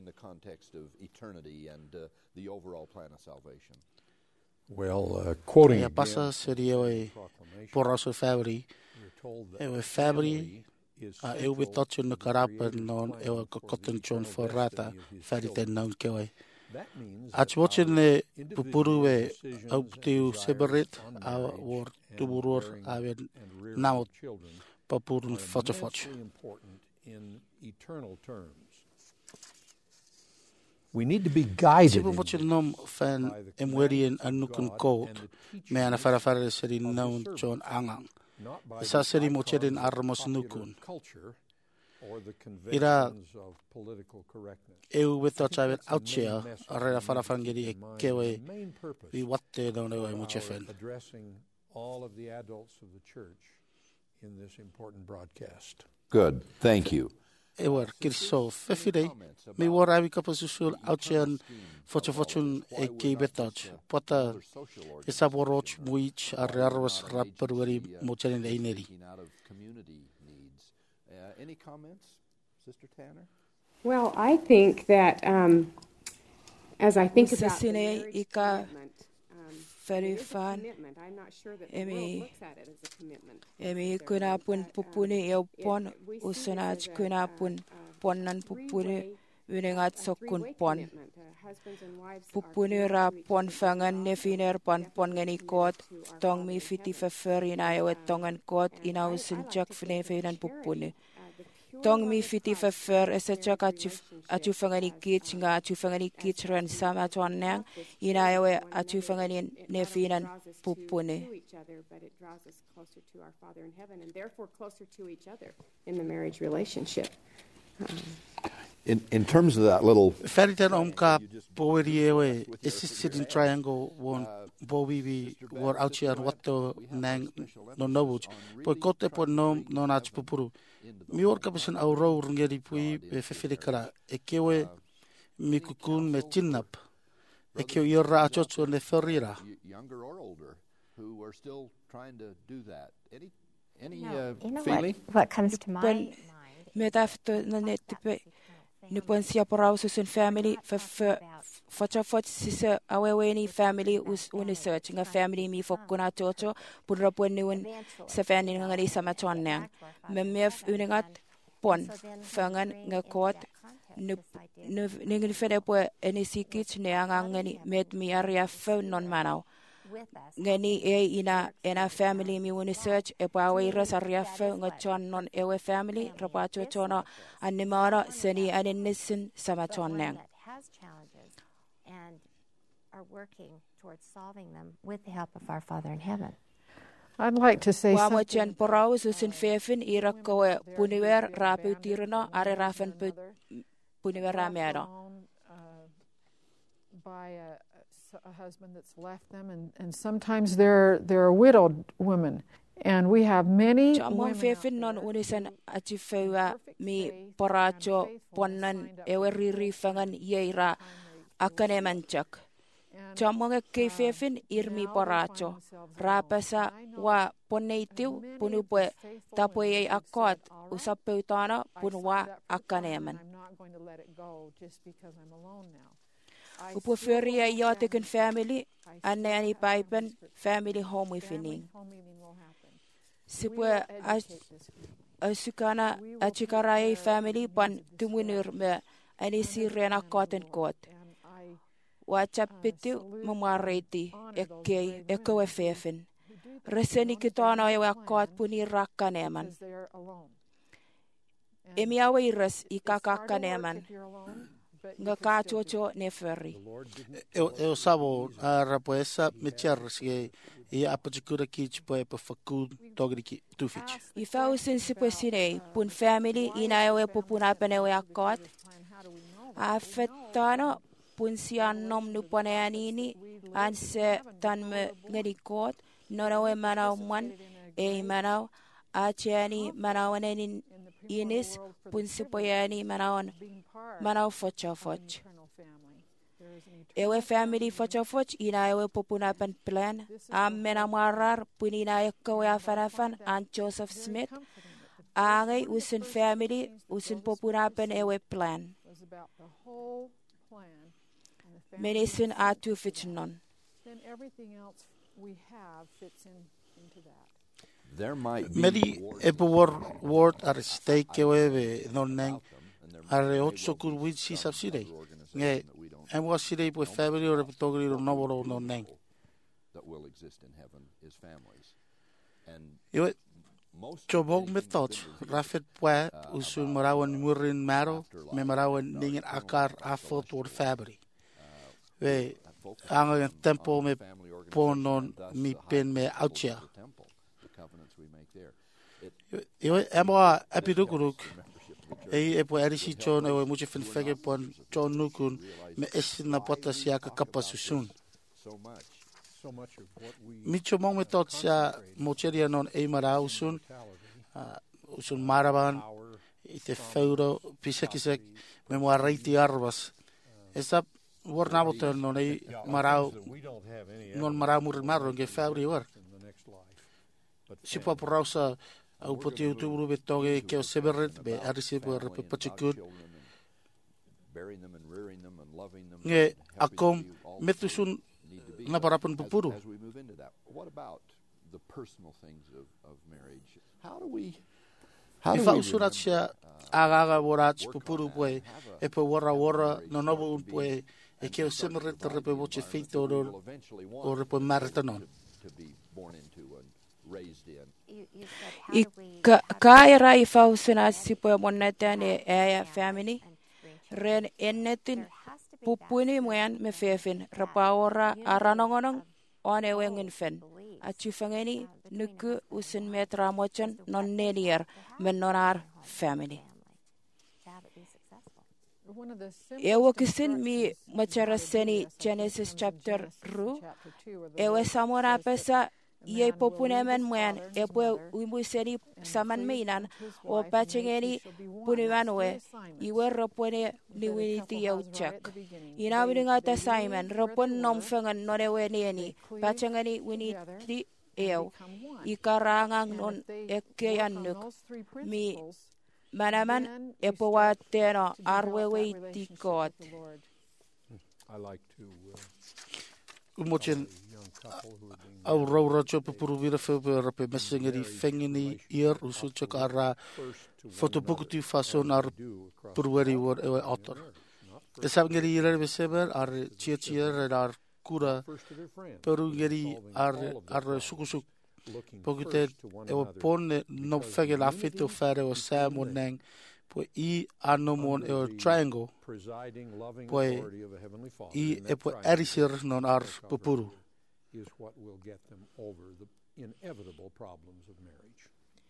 Well, uh, quoting Ya again, pasa seria e poraus family. E family a eu be tochu no karapa non e o kokoton chon forrata farite non kewe. Ach watching the pupuru e au tiu seberit a war tuburur a ben now papurun focho focho. we need to be guided Sibu in watching nom fan emwerian anukun coat me ana fara fara seri non chon angang. Isa seri mocherin armos nukun. Ira eu with touch out outshare arera fara fangeri e kewe we watte don't know much fen. Addressing all of the adults of the church in this important broadcast. Good, thank you. Ewer kirso fefide me war avi kaposusul outshare focho fochun e ke betach pota esa boroch muich ararwas rapper veri mocherin eineri. Any comments, Sister Tanner? Well, I think that um, as I think about the Sisine marriage ika commitment, um, very it is a fun. commitment. I'm not sure that the Emi- world looks at it as a commitment. Emi kuna pun pupuni eu pon usanach kuna pun ponan pupuni winengat sokun pon. Pupuni ra pon fangan nefiner pon pon ngani kot tong mi fiti fefer ina eu tongan kot ina usin chak fne fenan pupuni. Tong mi fiti fefer esa chak achu achu fangani kich nga achu fangani kich ran sama tonang ina eu achu fangani nefinan pupuni. But it draws us closer to our Father in heaven and therefore closer to each other in the marriage relationship. In, in terms of that little, Feriten omka poweri ewe assisted in triangle won bowi bi war outshare watto nang no nobuch po kote po nom non ach pupuru mi war kapsen auro ngeri pui be fefile kara e kewe mi kukun me chinnap e kewe yorra achocho ne ferrira younger or older, who are still trying to do that. Any, any No, uh, you know feeling? what, what comes to my When mind me tafto na net tipe ni pon sia porau susun family for for for for sisa aweweni family us uni search nga family mi fokuna chocho pura pon ni un sa family nga ni sama chonnang me mef uningat pon fangan nga kot nu nu ningi fede po eni sikich ne anga ngani met mi area phone non manau with us. ngani e ina ena family mi uni search e pa we ras ariaf nga chon non e we family rapa cho chono animara seni aninnisin sama But one chonnang that has challenges and are working towards solving them with the help of our Father in heaven. I'd like to say wa mo something. chen porau susin fefin ira ko puniwer rapu tirno are rafen puniwer ramero Alone, uh, by a, a husband that's left them, and, and sometimes they're they're widowed women, and we have many Chamon women out fefin non there unisan who, achifewa in perfect mi faith poracho and faithfulness, ponnan signed up ewe for riri this fangan yeira timely akane worship. manchak And, Chamonga ke uh, fefin irmi now they find poracho themselves rapasa alone. And I know wa poneitiu many punu of pue these faithful tapoye women have akot said, "All right, usapeutana I punu signed wa up for the plan, akaneman and I'm not going to let it go just because I'm alone now. I upo still will feria go yote down kun to church. family I ane still ani have paipen scripture. family home Family wifining home meeting will happen. We sipue will educate this group. asukana We will take achikarai care family of the pan needs of tumunur distress. me ani Women sirena and koten Lord. kot And I wachapitu salute mamareti and honor those ekkei brave ekowe women who- fefin who do this. They reseni don't kitano abandon ewe the akot plan puni rakkaneman because they're alone. And emi awe iras it's hard to work ikakakkaneman if you're alone, nga ka chocho ne ferry. E o sabo a rapoesa me charge e a pachikura kich po e pa fakul togri ki tufich. I fau sin si po sine pun family ina e pupuna pene we akot. A fetano pun si anom nu pone anini an se tan me ngedi kot no we manau man e manau a chani manau anenin inis pun si po yani manau manau focha foch. Ewe family focha foch ina ewe popuna pen plan am mena marar pun ina ekko ya farafan an Joseph Smith angai usin family usin popuna pen ewe plan medicine atu fitnon. Then everything else we have fits in into that. There might be Medi epo word word ar stake ewe non neng ar otso kur wit si subsidy. Nge em was sire po family or togri no no non neng. that will exist in heaven is families. And Yo chobog method rafet pwa usu marawan murin maro me marawan ningen akar afot or fabri. We ang tempo me ponon mi pen me outia. the covenants we make there. Yo emwa epiduguruk e e po erisi chon e muche fen fege pon chon nukun me esina potasia ka kapasusun. So much. So much of what we Micho mong me tot sia mocheria non e mara usun usun maraban ite feuro pisakisek me mo reiti arvas. Esa war naboten non e marau we don't have any non marau mur marro nge fabri war. in the next life. But Si po porausa au poti utubru betoge ke o seberet be arisi po repe pachikut Children and bearing them and rearing them and loving them. nge and helping akom you all metusun need to be. na parapun As- pupuru. As we move into that, what about the personal things of, of marriage? How do we how do Ifa we usurat remember, sia uh, agaga borat pupuru poe e po wara wara no nobo poe e ke o semeret repe voce feito that we or will eventually want or repe martanon. to be born into and raised in? You, you said, how I do we, ka how do ka we era i fau sina si po moneta ne have e families family and grandchildren? ren ennetin There has to be pupuni that moyan me fefin rapaora unity aranongonong of one hope wengen and fen beliefs, achufangeni uh, between nuku husband and usin wife metra as mochan to what non they nenier have to have menonar in a home, family. to have it be successful. One of the Ewo simplest kisin mi instructions machara how to do seni this, I think, Genesis comes in chapter Genesis ru chapter two, where the ewe Lord samora says that pesa a ye man will popunemen leave his mwen father and his epwe mother uimu seni and saman cleave meinan unto his o wife, and they pachengeni two shall be one. puniwan That's we three assignments iwe ropone that ni a winiti couple yau has right chak at the beginning. ina They- wiringa ta they Simon leave ropon where they nom were, fengan nore we nieni they cleave pachengeni together winiti and ew become one. ikarangang And non if they ekke work on annuk those three mi principles, manaman then you epowa start teno to develop arwewe that relationship tikot with the Lord. I like to uh, Umochen tell a young couple who are being au married rau rau today pupuru vira fepe repe mesengeri fengeni ier usu chak ara first to one fotopukuti another, fason as ar we do across purweri the wor ewe culture otter. in marriage, not first Esab ngeri irer beseber ar chia chia ar kura first to their friends, peru and ngeri solving ar all of their ar problems, sukusuk looking pokite first to one ewe another, pon no because fege the la fito unity fare o between sam them neng po i anomon under ewe the triangle presiding, loving Poi authority of a heavenly Father i in that epo triangle, erisir non ar their pupuru. congregation, is what will get them over the inevitable problems of marriage.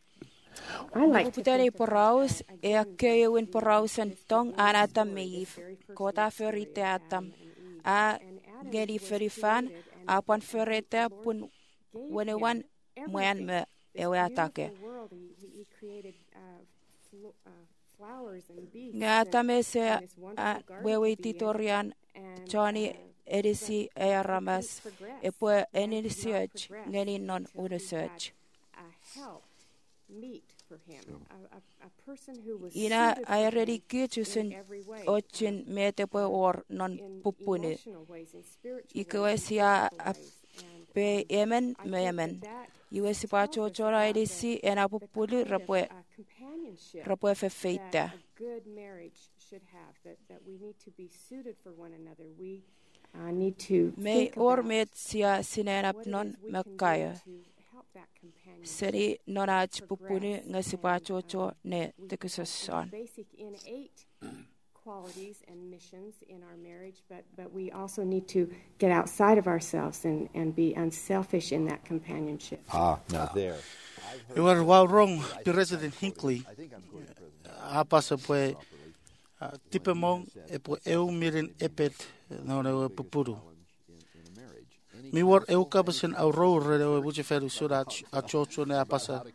I like to Putari think of that, poraus uh, e again, akeye as win the, uh, poraus and this tong beginning anatam story, meif this very first kota love story ferite of atam Adam and Eve. a And Adam geri was ferifan created, and apon the- ferite the Lord pun gave wene him wan mwen everything. me This ewe atake beautiful world, he, he, he created uh, flo- uh, flowers and beasts nga and, atame se and this wonderful a garden wewe to be in. titorian And, Johnny uh, edisi but e he aramas couldn't progress. e po Man eni could not search progress ngeni non until uno he search had a help meet for him, a, a, a person who was ina suited for ayaredi him kichu in sen every way, ochin mete po or non in pupune emotional ways, in spiritual ikawe ways, in sia physical ap ways. And, pe um, emen I me think emen that that iwe si tells pa us chochora about the- edisi ena the pupuli kind of, rapwe uh, companionship rapwe fe that feita a good marriage should have, that, that we need to be suited for one another. We uh, need to me think or about met sia sinenap what it non is we can do makaya to help that companionship seri nonach pupuni progress nga si pa and, chocho um, ne we have tekusasan basic innate qualities and missions in our marriage, but, but we also need to get outside of ourselves and, and be unselfish in that companionship. Ah, now there. You are well wrong, President Hinckley. Apasa pue tipe mong e po eu mirin epet no no pupuru. Mi war eu kabasen au ro re o buche feru sura a chocho ne apasa.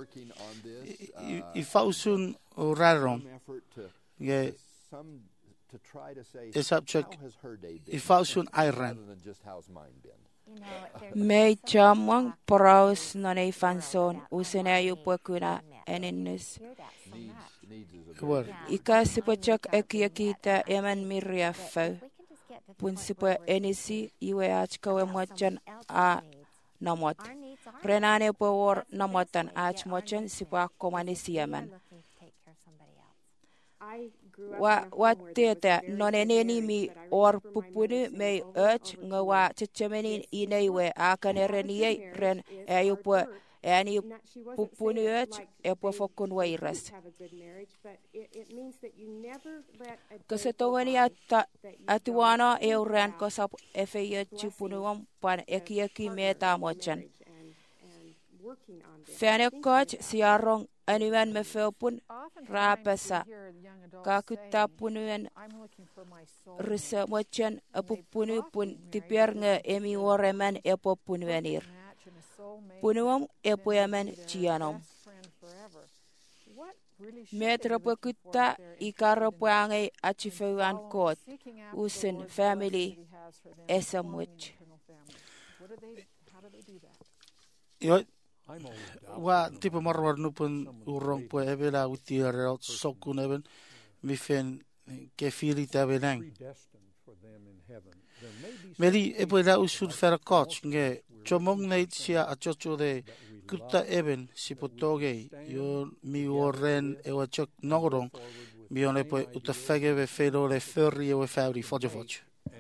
I fausun o rarom. Ye is up check. I fausun Iran. Me chamwang paraus no ne fanson usene yu pokuna eninnes. Ika sipachak ekiakita eman miriafau. Pun sipa enisi iwe achkawe mwachan a namot. Renane powor namotan ach mwachan sipa komanisi yaman. Wa wa teta noneneni mi or pupuni me urge ngawa chichemeni inaiwe akanereni ren ayupo ani pupuni urge epo fokun wairas. Kasi tawani at atuana euran kosap efeya chupunuam pan ekiaki meta mochan. Fenekoj siarong anuan mefeopun rapasa kakutta punuen risa mochan apupunu pun tipiar nge emi wareman epo punuenir. Punuam epo yaman chianom. Metropo kutta ikaropo ange achifeuan kot usin family esamwich. Yo wa tipo marwar nupun urong po evela utiare sokun even mi fen ke firi tabenang. Meri epo da usud fer coach nge chomong nait sia achocho de kutta even sipotoge yo mi oren e wa chok nogorong mi one po utafege ve fero le ferri e fauri fojofoch.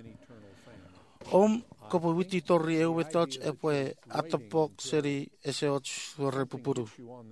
Om kopo witi torri e uwe toch e poe atapok seri ese och vorre pupuru.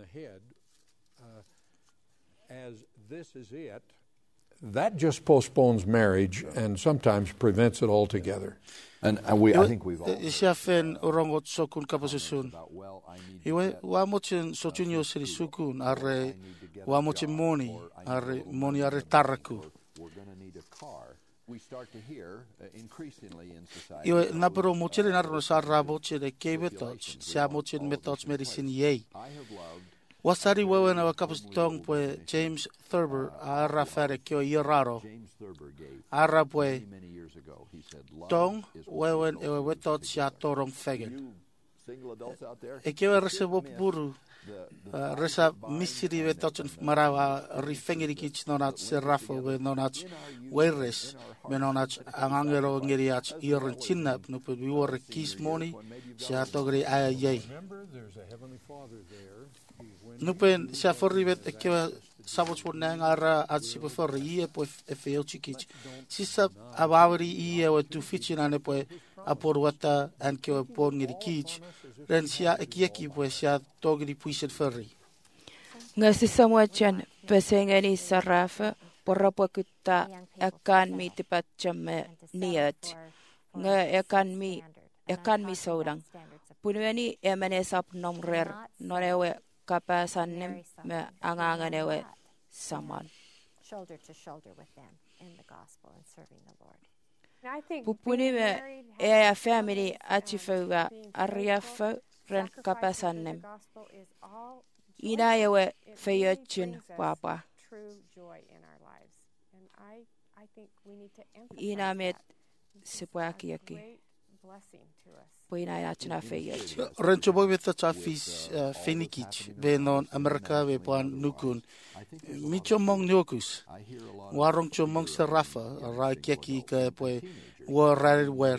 As this is it, that just postpones marriage and sometimes prevents it altogether. And, and we, I think we've all Isiafen orongot sokun kaposusun. Iwe wa mochin sochunyo seri sukun arre wa mochin moni arre moni arre taraku. We're going to need a car. We start to hear uh, increasingly in society. Iwe napero mochin arro sarra mochin e kebetoch sia mochin metoch medicine ye. I have loved Wasari wewe na wakapos tong pue James Thurber arra fere kyo iraro. James Thurber gave Arra pue many years ago. He said, love tong is wewe ewe wetot sia torong fegen. you single adults out there. E kyo rese buru resa misiri wetot marawa rifengeri kich nonat serrafo we nonat weres me nonat angangero ngeriach iron chinap no pe biwor kis moni sia togri ayaye. Remember, there's a heavenly Father there. Nupen sia forribet e kyo sabot por nangara at si por ie po e feo chikich. Sisa abawri ie o tu fichina ne po apor wata an kyo por ngiri kich. Ren sia e kieki po sia togri puiset ferri. Nga sisa mwachan pesengeni sarafa porra po kutta akan mi tipat chamme niat. Nga akan mi akan mi saudang. Punueni emenesap nomrer norewe kapasanim me anganganewe saman. Shoulder to shoulder with them in the gospel and serving the Lord. Pupuni me e a family achifeuga ariafa ren kapasanim. Ina yewe feyochin papa. Ina met sipuakiaki. Puina yachna feyot. Rancho boy with the chafis fenikich be non America be pan nukun. Micho mong nyokus. Warong cho mong serafa ra kiaki ka poe war rar wer.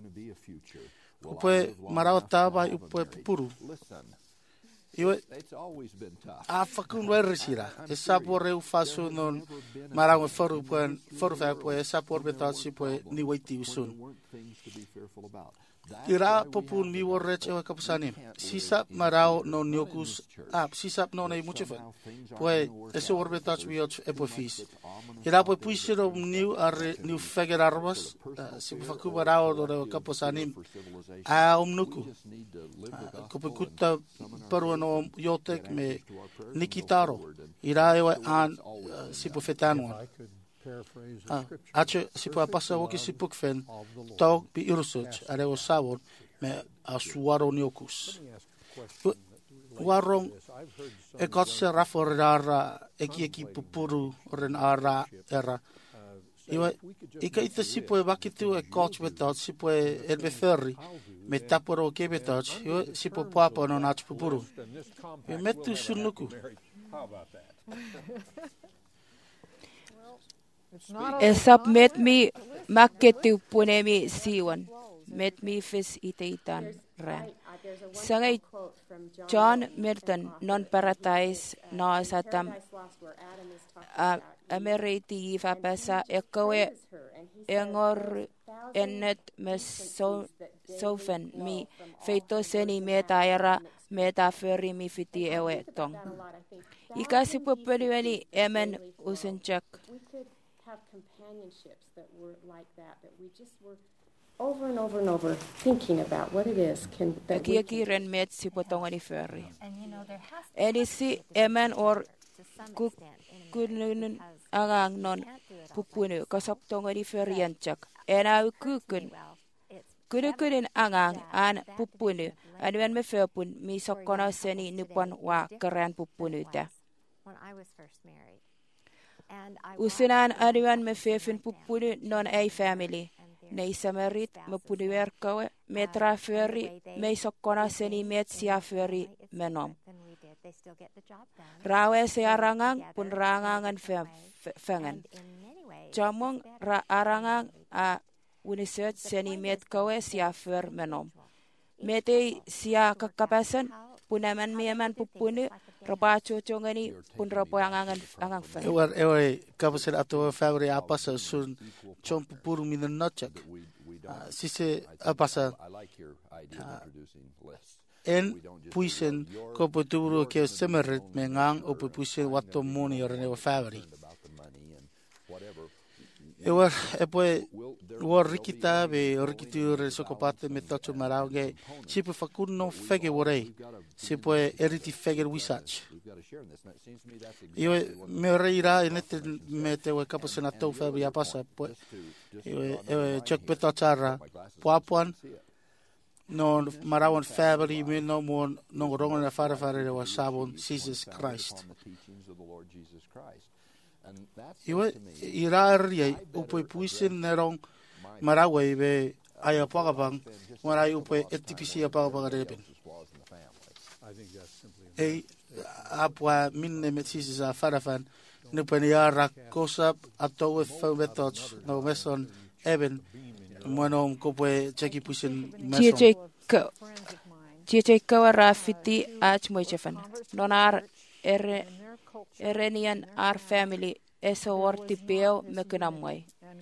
Poe marawata ba poe puru. Iwe a fakun wer sira. Esa por eu faso non maraw foru poe foru fa poe esa por betat si poe ni waiti usun. Ira popun mi warrech ewa kapusani. Sisap marao no nyokus ap sisap no na imuchefan. Pue eso warbe touch mi och epofis. Ira po puisero new are new figure arwas si faku marao do kapusani a umnuku. Ko pekuta paruano yotek me nikitaro. Ira ewa an si po fetanwa. Ah, ache si po pasa woki si pukfen tau bi irusuch are o sabor me asuaro nyokus. Warong e kotse rafor rara eki eki pupuru ren ara era. Iwa ika ita si po e bakitu e coach betot si po e erbe ferri me taporo ke betot iwa si po papa no nach pupuru. E metu sunuku. Esap met mi maketu punemi siwan. Met mi fis itaitan ran. Sangay John Milton non paradise na satam ameriti ifa pesa ekowe engor enet mes so sofen mi feito seni metaira metaferi mi fiti ewe tong. Ikasi popeliweni emen usenchak. Have companionships that were like that, that we just were over and over and over thinking about what it is can that we can ren met si potongani ferry. And isi emen or kunun angang non pupunu kasap tongani ferry yanchak. And I kukun kudukunin angang an pupunu. And when me ferpun mi sokona seni nupon wa karan pupunu ta. When I was first married. Usinan ariwan me fefin pupunu non ay family. Nei samarit me pudiwer kawe me traferi me sokona seni met sia feri menom. Rawe se arangang pun rangangan fangan. Jamong ra arangang a unisearch seni met kawe sia fer menom. Mete sia kakapasan punaman meman pupunu rapa cocongani pun rapa angangan angang fan. Ewa ewa kapasen ato favori apasa sun chom pupuru minan notchak. Sise apasa en puisen ko puturu ke semerit mengang o puisen wato moni or ewa favori. Ewa epoe war rikita be rikitu re sokopate metocho marauge sipo fakun no fege worei sipo eriti fege wisach Iwe me reira enete mete we kapasena to fabi apasa po iwe iwe chek petachara puapuan no marawan family me no mo no rongo na fara fara de wasabon Jesus Christ. Iwe irar ye upo puisen nerong marawe be aya pagabang maray upo etipisi apagabang reben. Ei apwa minne met Jesus a farafan no peniara kosap ato we fobetoch no meson eben monom kope cheki puisen meson. Chiche chiche kawara fiti ach moichefan nonar er Erenian our family eso ortipeo mekunamway.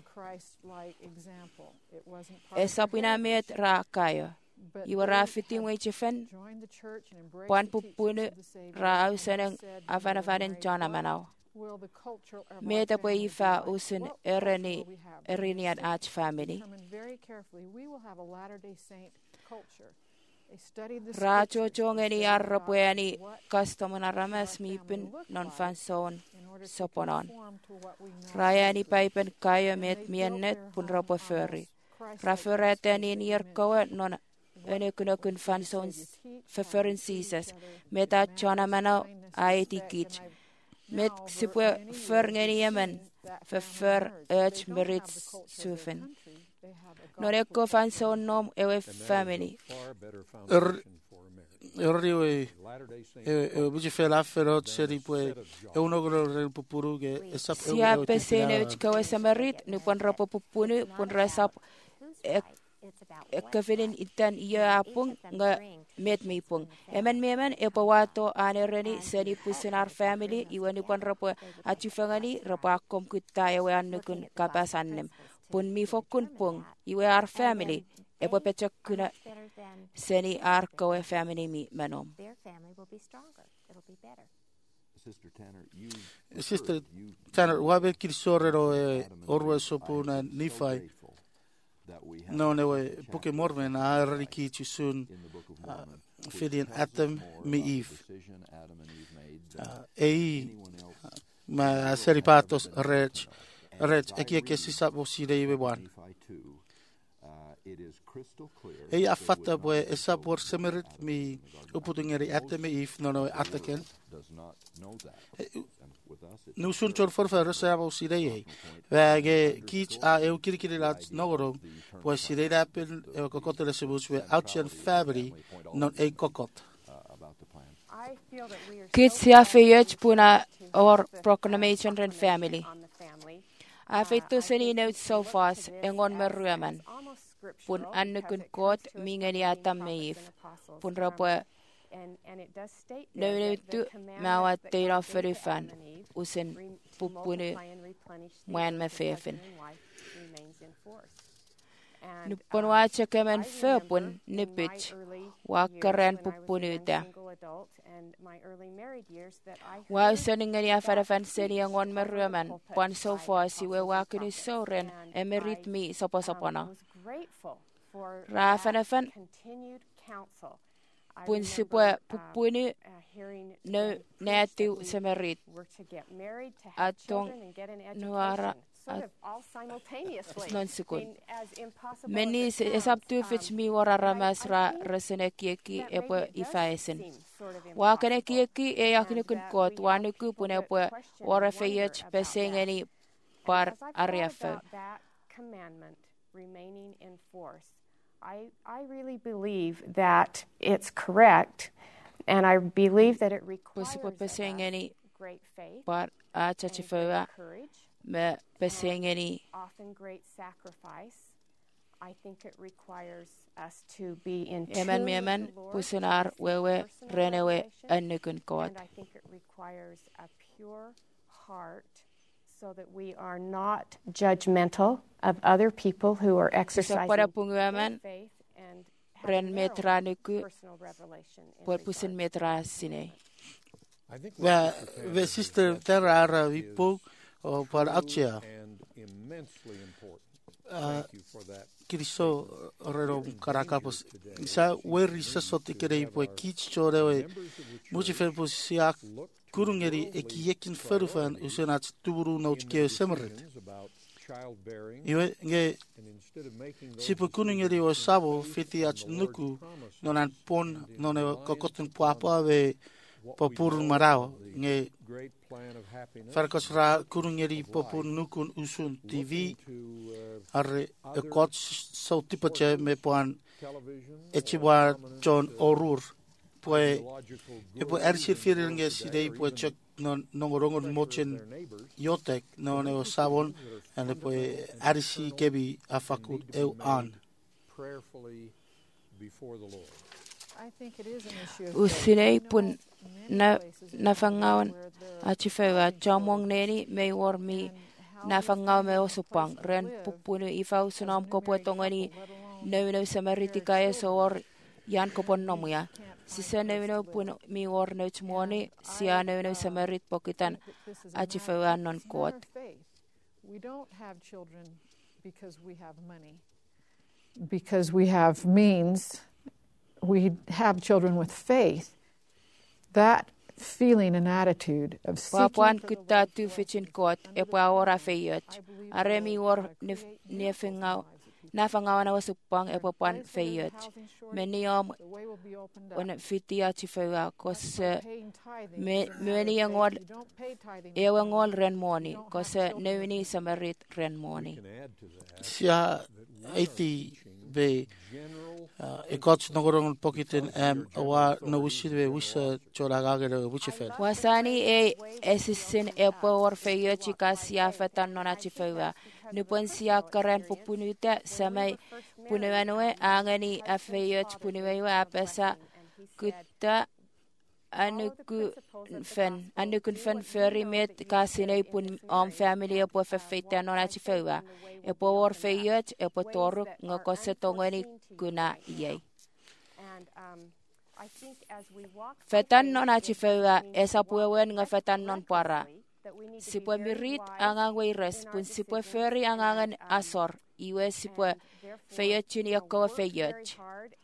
Esa pinamet ra kayo. Iwara fiti moichefan puan pupunu ra auseneng afanafanen jana manao. Meta po ifa usin ereni Erenian arch family. Rajo jongeni arrapueni kastamana ramas mipin non fanson soponon. Rayani paipen kaya met miennet pun rapo ferry. Rafereteni nierkawe non ene kuna kun fanson feferin seasons. Meta chona mana aeti kich. Met sipwe ferngeni yemen fefer urge merits sufen. Noreko fanson nom ewe family. Er Erriwe e biche fela ferot seri pue e uno gro pupuru ge esap e sia pesene uchkawe samarit ni pon rapo pupunu pon rasap e kafinin itan iya apung nga met me pung emen memen e pawato anereni seri pusinar family iwani pon rapo achifangani rapo akom kutta ewe annukun kapasannem pun mi fokun pung iwe our family e po pecha kuna seni arko e family mi manom. Their family will be stronger. It'll be better. Sister Tanner, you Sister Tanner, wabe kirsorero e orwe sopuna nifai. No ne we puke morven a riki chisun fidian atom mi eve. E ma seripatos rech rech ekia ke sisa bosire ibe wan. E a fata boe e sa por semerit mi uputungeri atom mi eve no no ataken. Nu sun chor for for sa bosire e. Wege kich a eu kirikiri lat nogoro pues sire rapel e kokot le sebus we outchen family non e kokot. Kids sia feyech puna or proclamation and family. A feitu seni neut so fast engon meruaman. Pun annukun kot mingeni atam meif. Pun rapo Neutu mawa teira ferufan usen pupune mwan me fefen. Nupon wa chekemen fepun nipich wa karen pupunuta. Wa seningani afarafan seni angon meruaman pon so far siwe wa kunu soren emerit mi soposopona. Rafanafan pun sipua pupuni no natu semerit atong nuara non sikun meni esaptu fich mi warara masra resene kieki epo ifaesen wa kene kieki e yakne kun kot wanuku pune epo wara feyech pesengeni par ariafa remaining in force. I, I really believe that it's correct, and I believe that it requires us great faith and great courage, often great sacrifice. I think it requires us to be in tune with the Lord, personal revelation, and I think it requires a pure heart so that we are not judgmental of other people who are exercising their faith and having their own personal revelation in regard. Well, the sister there are people or for Achia. Kiriso rero karakapos. Sa weri sa soti kere po kich chore muchi fe po siak kurungeri ekiekin ferufan usenat tuburu no ke semret. Iwe nge sipo kunungeri o sabo fiti ach nuku nonan pon none kokotun puapa ve popur marao nge farkos ra kurungeri popur nukun usun T V arre e kot so tipo che me poan echiwa John Orur pues e po ersi firinge sidei po chok non nongorongon mochen yotek no ne sabon and po ersi kebi afakut eu an usinei pun na nafangawan achifewa chamong neni me wormi nafangaw me osupang ren pupunu ifau sunam ko potongani no no samaritika esor yan ko pon nomuya sisa no no pun mi wor no chmoni sia no no samarit pokitan achifewa non kot. We don't have children because we have money, because we have means. We have children with faith. That feeling and attitude of seeking Papuan for the kita tu fichin kot e pa ora feyot aremi wor nefingau nafangaw na wasupang e papuan feyot meniom on fitia chifewa kos me meni angol e wangol ren moni kos nevini samarit ren moni sia eighty be e kot nogorong pokitin am wa no wishide wisha choragagere wichefel wasani e esisin e power feyot chikasia fatan nona chifewa nupon sia karen pupunuta samai punewanwe angani afeyot punewa apesa kutta anuku fen anukun fen feri met kasine pun om family e po fefeta no na chifewa e po or feyet e po toru ngoko setongoni kuna ye fetan no na chifewa esa puewen nga fetan non para sipue mirit angang weires pun sipue feri angangan asor iwe sipue feyet chini ko feyet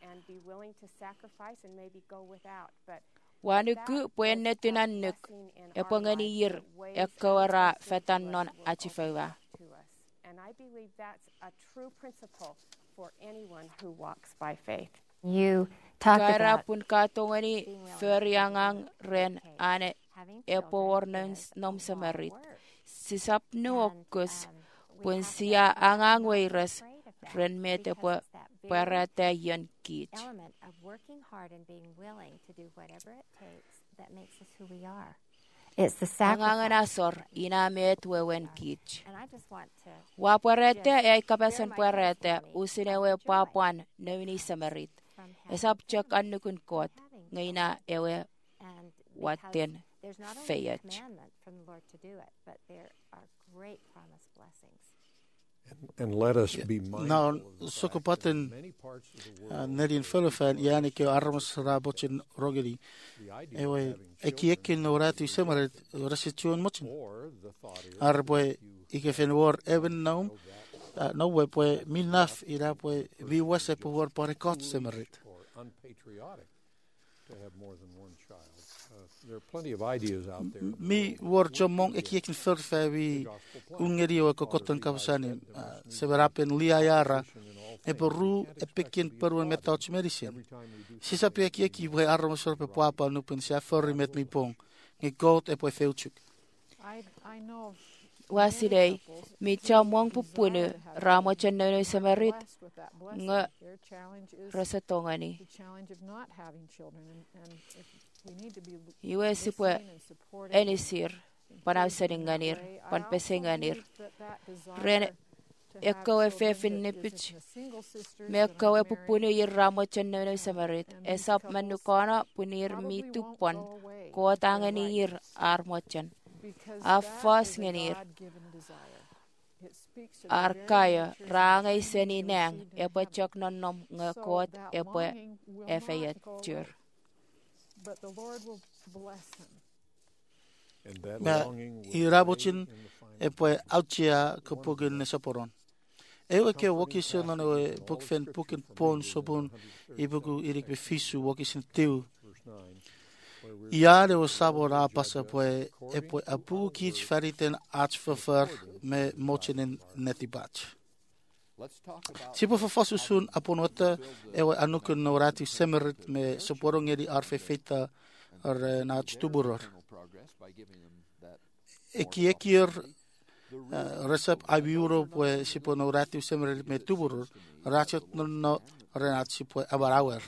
wanuku puenne tunannuk e pongani yir e kawara fetan non achifewa. And I believe that's a true principle for anyone who walks by faith. You talked about pun katongani feriangang ren ane e por nom samarit sisap nuokus pun sia angang weiras ren mete po parate yan kich element of working hard and being willing to do whatever it takes that makes us who we are. It's the sacrifice. Asor ina met wewen kich. And I just want to wa parate e kapasan parate usinewe papuan nevini samarit esap chak annukun kot ngaina ewe waten feyet. There's not only a commandment from the Lord to do it, but there are great promised blessings. And let us be mindful now of sukupaten many parts of the world. nedin fulfan yani ke armas rabochin rogeri ewe ekiekin oratu semaret resituon mochin arboy ikefen war even now no we pues milnaf ira pues vi wese por por kot semaret unpatriotic to have more than one child. Uh, there are plenty of ideas out there. Mi war jomong ekiekin fulfa vi ungeri o kokotan kapsani severapen liayara e peru e pekin peru met touch medicine sisa pe ekieki we armas sur pe papa no pen sia for met mi pong nge gold e po feutchuk I I know wasirei mi chamong pupune ramo chenno samarit nga rasatongani iwe sipwe enisir panau seringanir pan pesenganir ren ekko e fefin nipich me ekko e pupune ir ramo chenno samarit esap manukana punir mi tupon ko tangani ir armochen afas ngenir arkaya rangai seni nang epa chok nonom ngakot epa efayat chur na irabochin epa autia kopogin saporon ewe ke wokisio no pokfen pokin pon sobun ibugu irik be fisu wokisin tiu Iare o sabora pasa poe e poe apu kich fariten artsverver me mochenen netibach. Sipo fafasu sun aponota e o anukun norati semerit me soporongeri arfe feta ar na chtuburor. Eki ekir resep abiuro poe sipo norati semerit me tuburor rachet no renat sipo abarawar.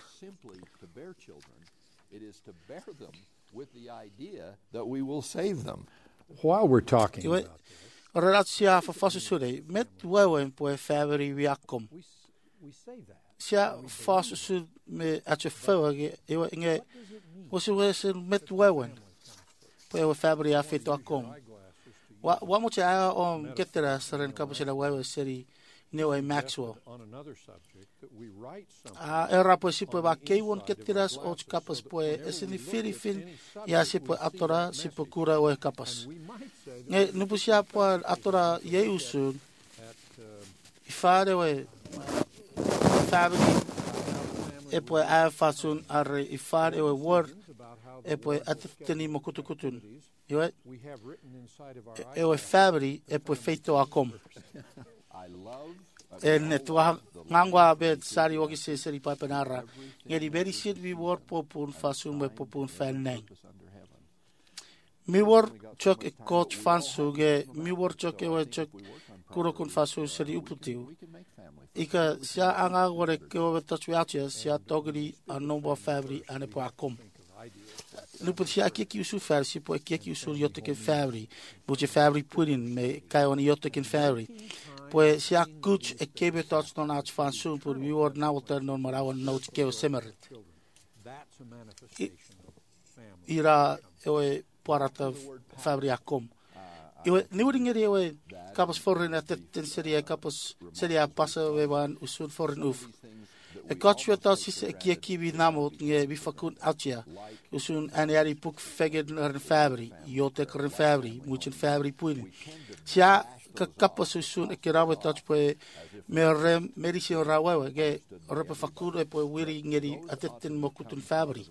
It is to bear them with the idea that we will save them. While we're talking about this, Relatia for Fossure, met Wewen poe Fabri Viacom. we say that. Sia Fossur me at your furge, it was a met Wewen. Poe Fabri Afitocom. What much I on get the rest and Capacina Wewe City, New Maxwell. On another subject, that we write something. Ah, era poe sipo ba kei won ketiras o capas poe esini firi fin ya sipo atora sipo kura o capas. Ne nupusia po atora ye usu ifare we family e poe a fasun are ifare we word e poe ateni mokutukutun. Yo We have written inside of our e o family e poe feito akom. I love En tua ngangwa be sari woki se seri papenara ngeri beri sit vi wor popun fasum we popun fan nang mi wor chok e coach fansu ge mi wor chok e we chok kuro kun fasu seri uputiu ika sia anga gore ke o touch we atia sia togri anombo fabri ane po akom nu put sia ki ki su fer si po ki ki su yote ke fabri buche fabri purin me kai on yote ke fabri pues si akuch e kebe tots non ach fan soon por vi or na volta non marawan no ke semerit That's a manifestation ira ewe parata family akom. Iwe niuringeri ewe kapas foreign at ten seria kapas seria pasa we wan usun foreign uf. E gotcha ta sis e kia kiwi namot nge bi fakun atja. Usun aniari puk feged ner fabri, yote ker fabri, muchen fabri puin. Sia ka kapas usun e kirawe touch po mer medicine rawe ge repa fakun e po wiri ngeri atetten mokutun fabri.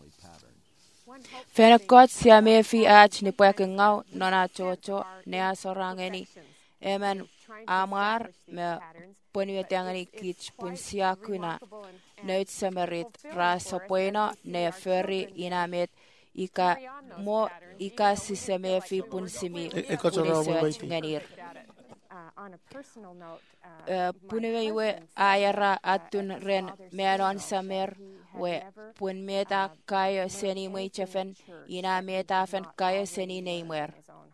Fena kot sia me fi ach ni poek ngau nona chocho ne asorangeni. Emen amar me poni tiangani kich pun sia kuna neut semerit raso pueno ne ferry inamet ika mo ika siseme fi pun simi research nganir. Puneweiwe ayara atun ren meron samer we pun meta kayo seni meichefen ina meta fen kayo seni neimer.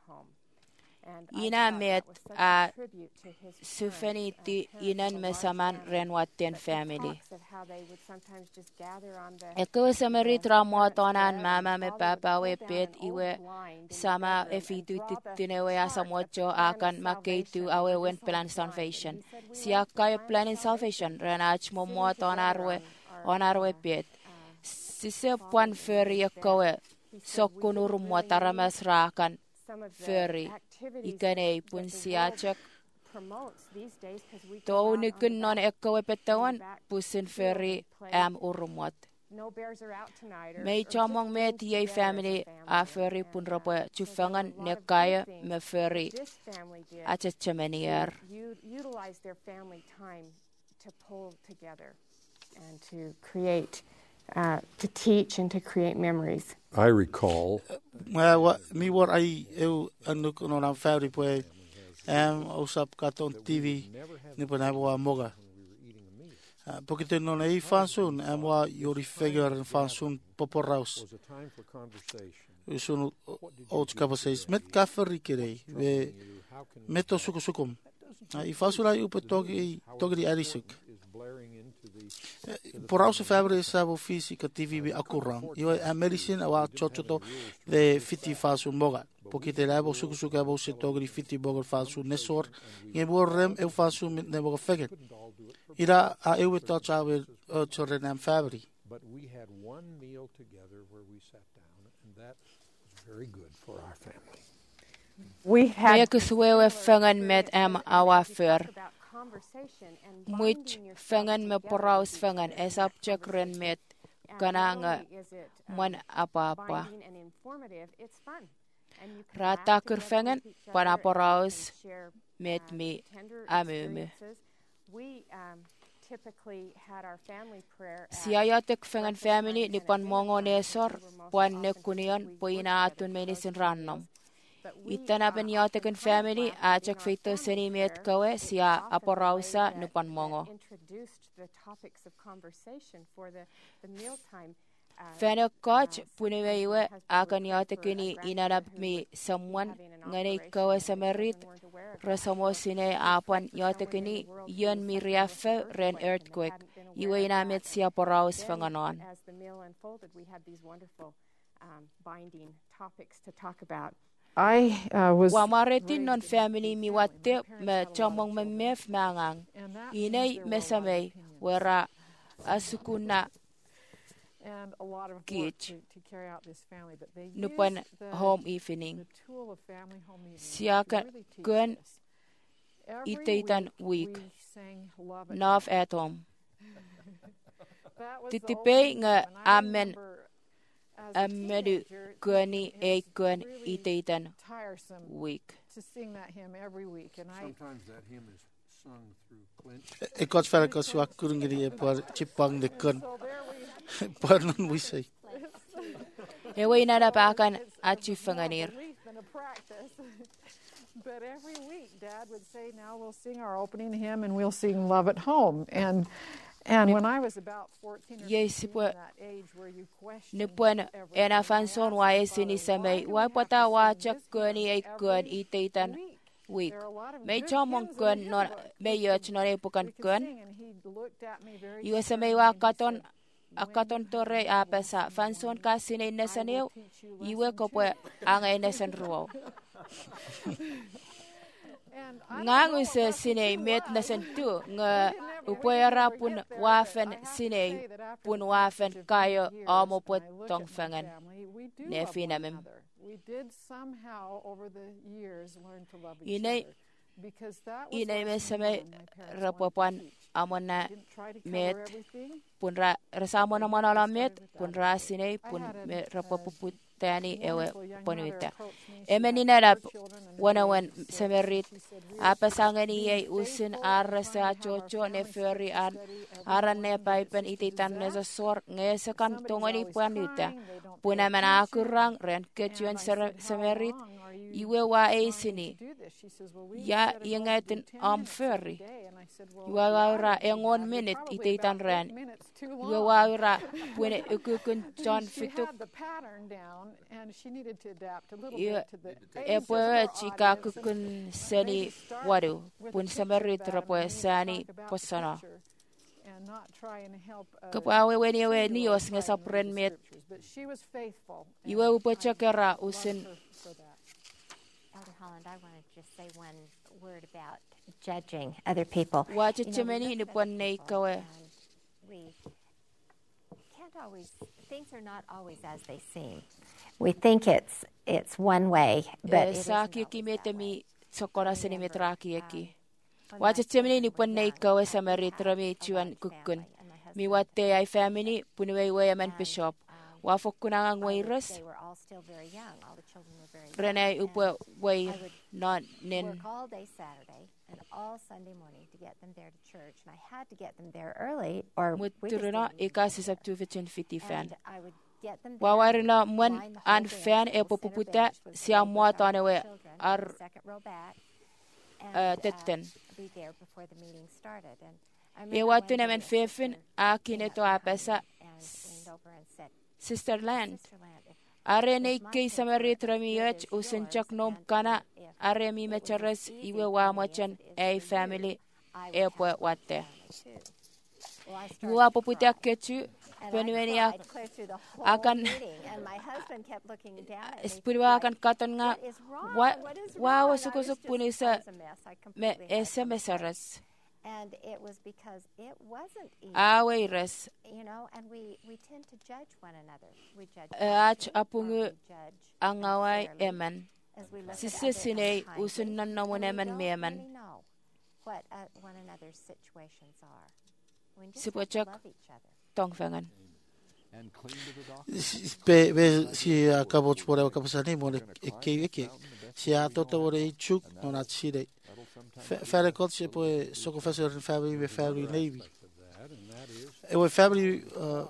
Ina met a sufiniti inan mesaman renwatten family. Eko semerit ramotonan mama me papa we pet iwe sama efitu tinewe asamocho akan makeitu awe wen plan salvation. Siakayo plan in salvation renach momotonarwe onarwe pet. Sise puan feri ekowe sokunur motaramas rakan feri. Ikanei pun siachak to nikun non ekowe petawan pusin feri am urumwat. May chamong me tiye family a feri pun ropo chufangan nekaya me feri achachemenier. Utilize their family time to pull together and to create Uh, to teach and to create memories. I recall. Well, what me what I eu anuk no na family poe am usap katon T V ni pona wa moga. Porque te no nei fansun am wa yori figure fansun poporaus. Usun old kapases met kafri kere we meto suku sukum. I fasula u petogi togi arisuk. Por ausa fabre sabo física T V akurang. Yo a medicine awa chochoto de fiti fasu moga. Porque te labo suku suku abo se togri fiti boga fasu nesor. Nge borrem eu fasu ne boga fegen. Ira a eu tacha we chorenam fabre. But we had one meal together where we sat down, and that was very good for our family. We had kuswewe fangan met am awa fer. Much fangan me poraus fangan es object ren met kananga mon apa-apa. Rata kur fangan pana poraus met me amume. Siayatek fangan family ni pan mongo nesor pan nekunion poina atun menisin rannom. Itanapen yatekun family ajak feito seni met kawe sia aporausa nupan mongo. Fene coach puneweiwe akan yatekuni inarap mi someone ngane kawe samerit rasamo sine apan yatekuni yon mi riafe ren earthquake iwe inamet sia poraus fanganon. I uh, was Wamaretin non family mi watte me chamong me mef mangang inay mesame wera asukuna and a lot of work to, to carry out this family, but they nupan use the, home evening the tool of family home evening siaka really kun itaitan week nov at home titipe nga amen Amedu Gurney a gun itaitan week. To sing that hymn every week, and I sometimes that hymn is sung through clinch. Ik had verder als je kurungiri par chipang de kun. Par non we say. Ewe na dapakan at chufanganir. But every week, Dad would say, "Now we'll sing our opening hymn, and we'll sing Love at Home." And And when I was about fourteen or fifteen, in that age where you question everything, ena fanson wa esini samay wa pata wa chak kuni ay kun itaitan week. May chamong kun no may yoch no repukan kun. Iwa samay wa katon akaton tore apesa fanson ka sine nesaneu iwe ko pwe anga nesen ruo ngangu se sine met nesen tu nga upwera pun wafen sine pun wafen kayo amo put tong fangan ne finamem we did somehow over the years learn to love each Inay, other because that was inay me also same something my parents rapopan wanted to teach. amon na Didn't try to cover met everything. pun ra rasamo na manala met pun ra sine I pun had a- me a rapopuput tani ewe wonderful young ponuita mother approached me. She emeni had na rap four children and wana they wan said- semerit she said, "We apa are sangani being ye usin faithful and arresa trying to have our chocho ne family feri scripture an study every aran ne morning, but paipen it's just iti tan a ne disaster. sor nge sekan Somebody's tongoni always puanuta crying, they don't pay puna mana attention, kurang and- ren and ketuan I said, "How semerit long are you iwe wa e trying sini to do this?" She says, "Well, we ya set a goal to do yengetin ten am minutes every feri day." And I said, "Well, iwa if you wa are ra to do engon that, you're minute probably iti tan about ren eight minutes too iwe long." wa ra pune ukukun John She fituk had the pattern down, and she needed to adapt a little Iwe- bit to the e age of poe her chika audience, and kukun maybe seni start wadu with a pun picture semerit of that, rapoe and maybe sani talk about the posana picture and not try and help a kapwa we weni we two-year-old nios try nga sa and learn pren the met scriptures. But she was faithful, and iwe upo I chakera love usin her for that. Elder Holland, I want to just say one word about judging other people. wa You know, we chichemeni look ni at pon other nei people kawe and we can't always, things are not always as they seem. We think it's it's one way, but it isn't sa always ki ki that mete way. mi sokora seni Remember, metraki eki when wa my chichemeni ni children pon were nei young, kawe I sa had merit a rami large chuan family, kukkun and my mi husband watte had ai a family punwe we yaman And, bishop um, wa fokkuna ang I would- wairas they were all still very young. All the children were very young. rene and upo wai I would non nin work all day Saturday and all Sunday morning to get them there to church, and I had to get them there early, or we just muturina didn't even ikasi get there. sab tu fitin fiti fan And I would get them there, wawarina and mwan line the whole an dance. fan The e whole center popuputa bench was siya filled with mwa our tane we children in ar the second row back, and, uh, uh, tetten be there before the meeting started. And I e remember watu one nemen day a fefin sister a came kine up to behind apesa me and leaned over and said, sister land "Sister Land, if are if nei my kei kids samarit were as rami good yach as usen yours, chak nom and kana if are mi it was as mechares easy iwe for wa me machan as it is e for family you, I would e have po a big watte family too." Well, I started iwa to poputa cry. kechu And I penueni cried ak clear through the whole akan meeting, and my husband kept looking down at me spurwa like, akan katon nga "What is wrong? wa What is wa wrong?" I wasuko was sa just- puni I sa was a mess. I me completely had come ese apart. mesaras And it was because it wasn't easy, awe res you know, and we, we tend to judge one another. We judge E ach harshly, or apungu we judge angawai unfairly eman as we look at sisi other sinei unkindly, usun nan and namun we eman don't me eman really know what uh, one another's situations are. We just Si have to pocok. love each other. tong fangan And cling to the doctrine. Pe be si akabo chpore ka pasani mo e ke ke si ato to ore chuk no na chire That'll sometimes fere kot se po so ko fasor family be family navy That, and that is e wo family uh,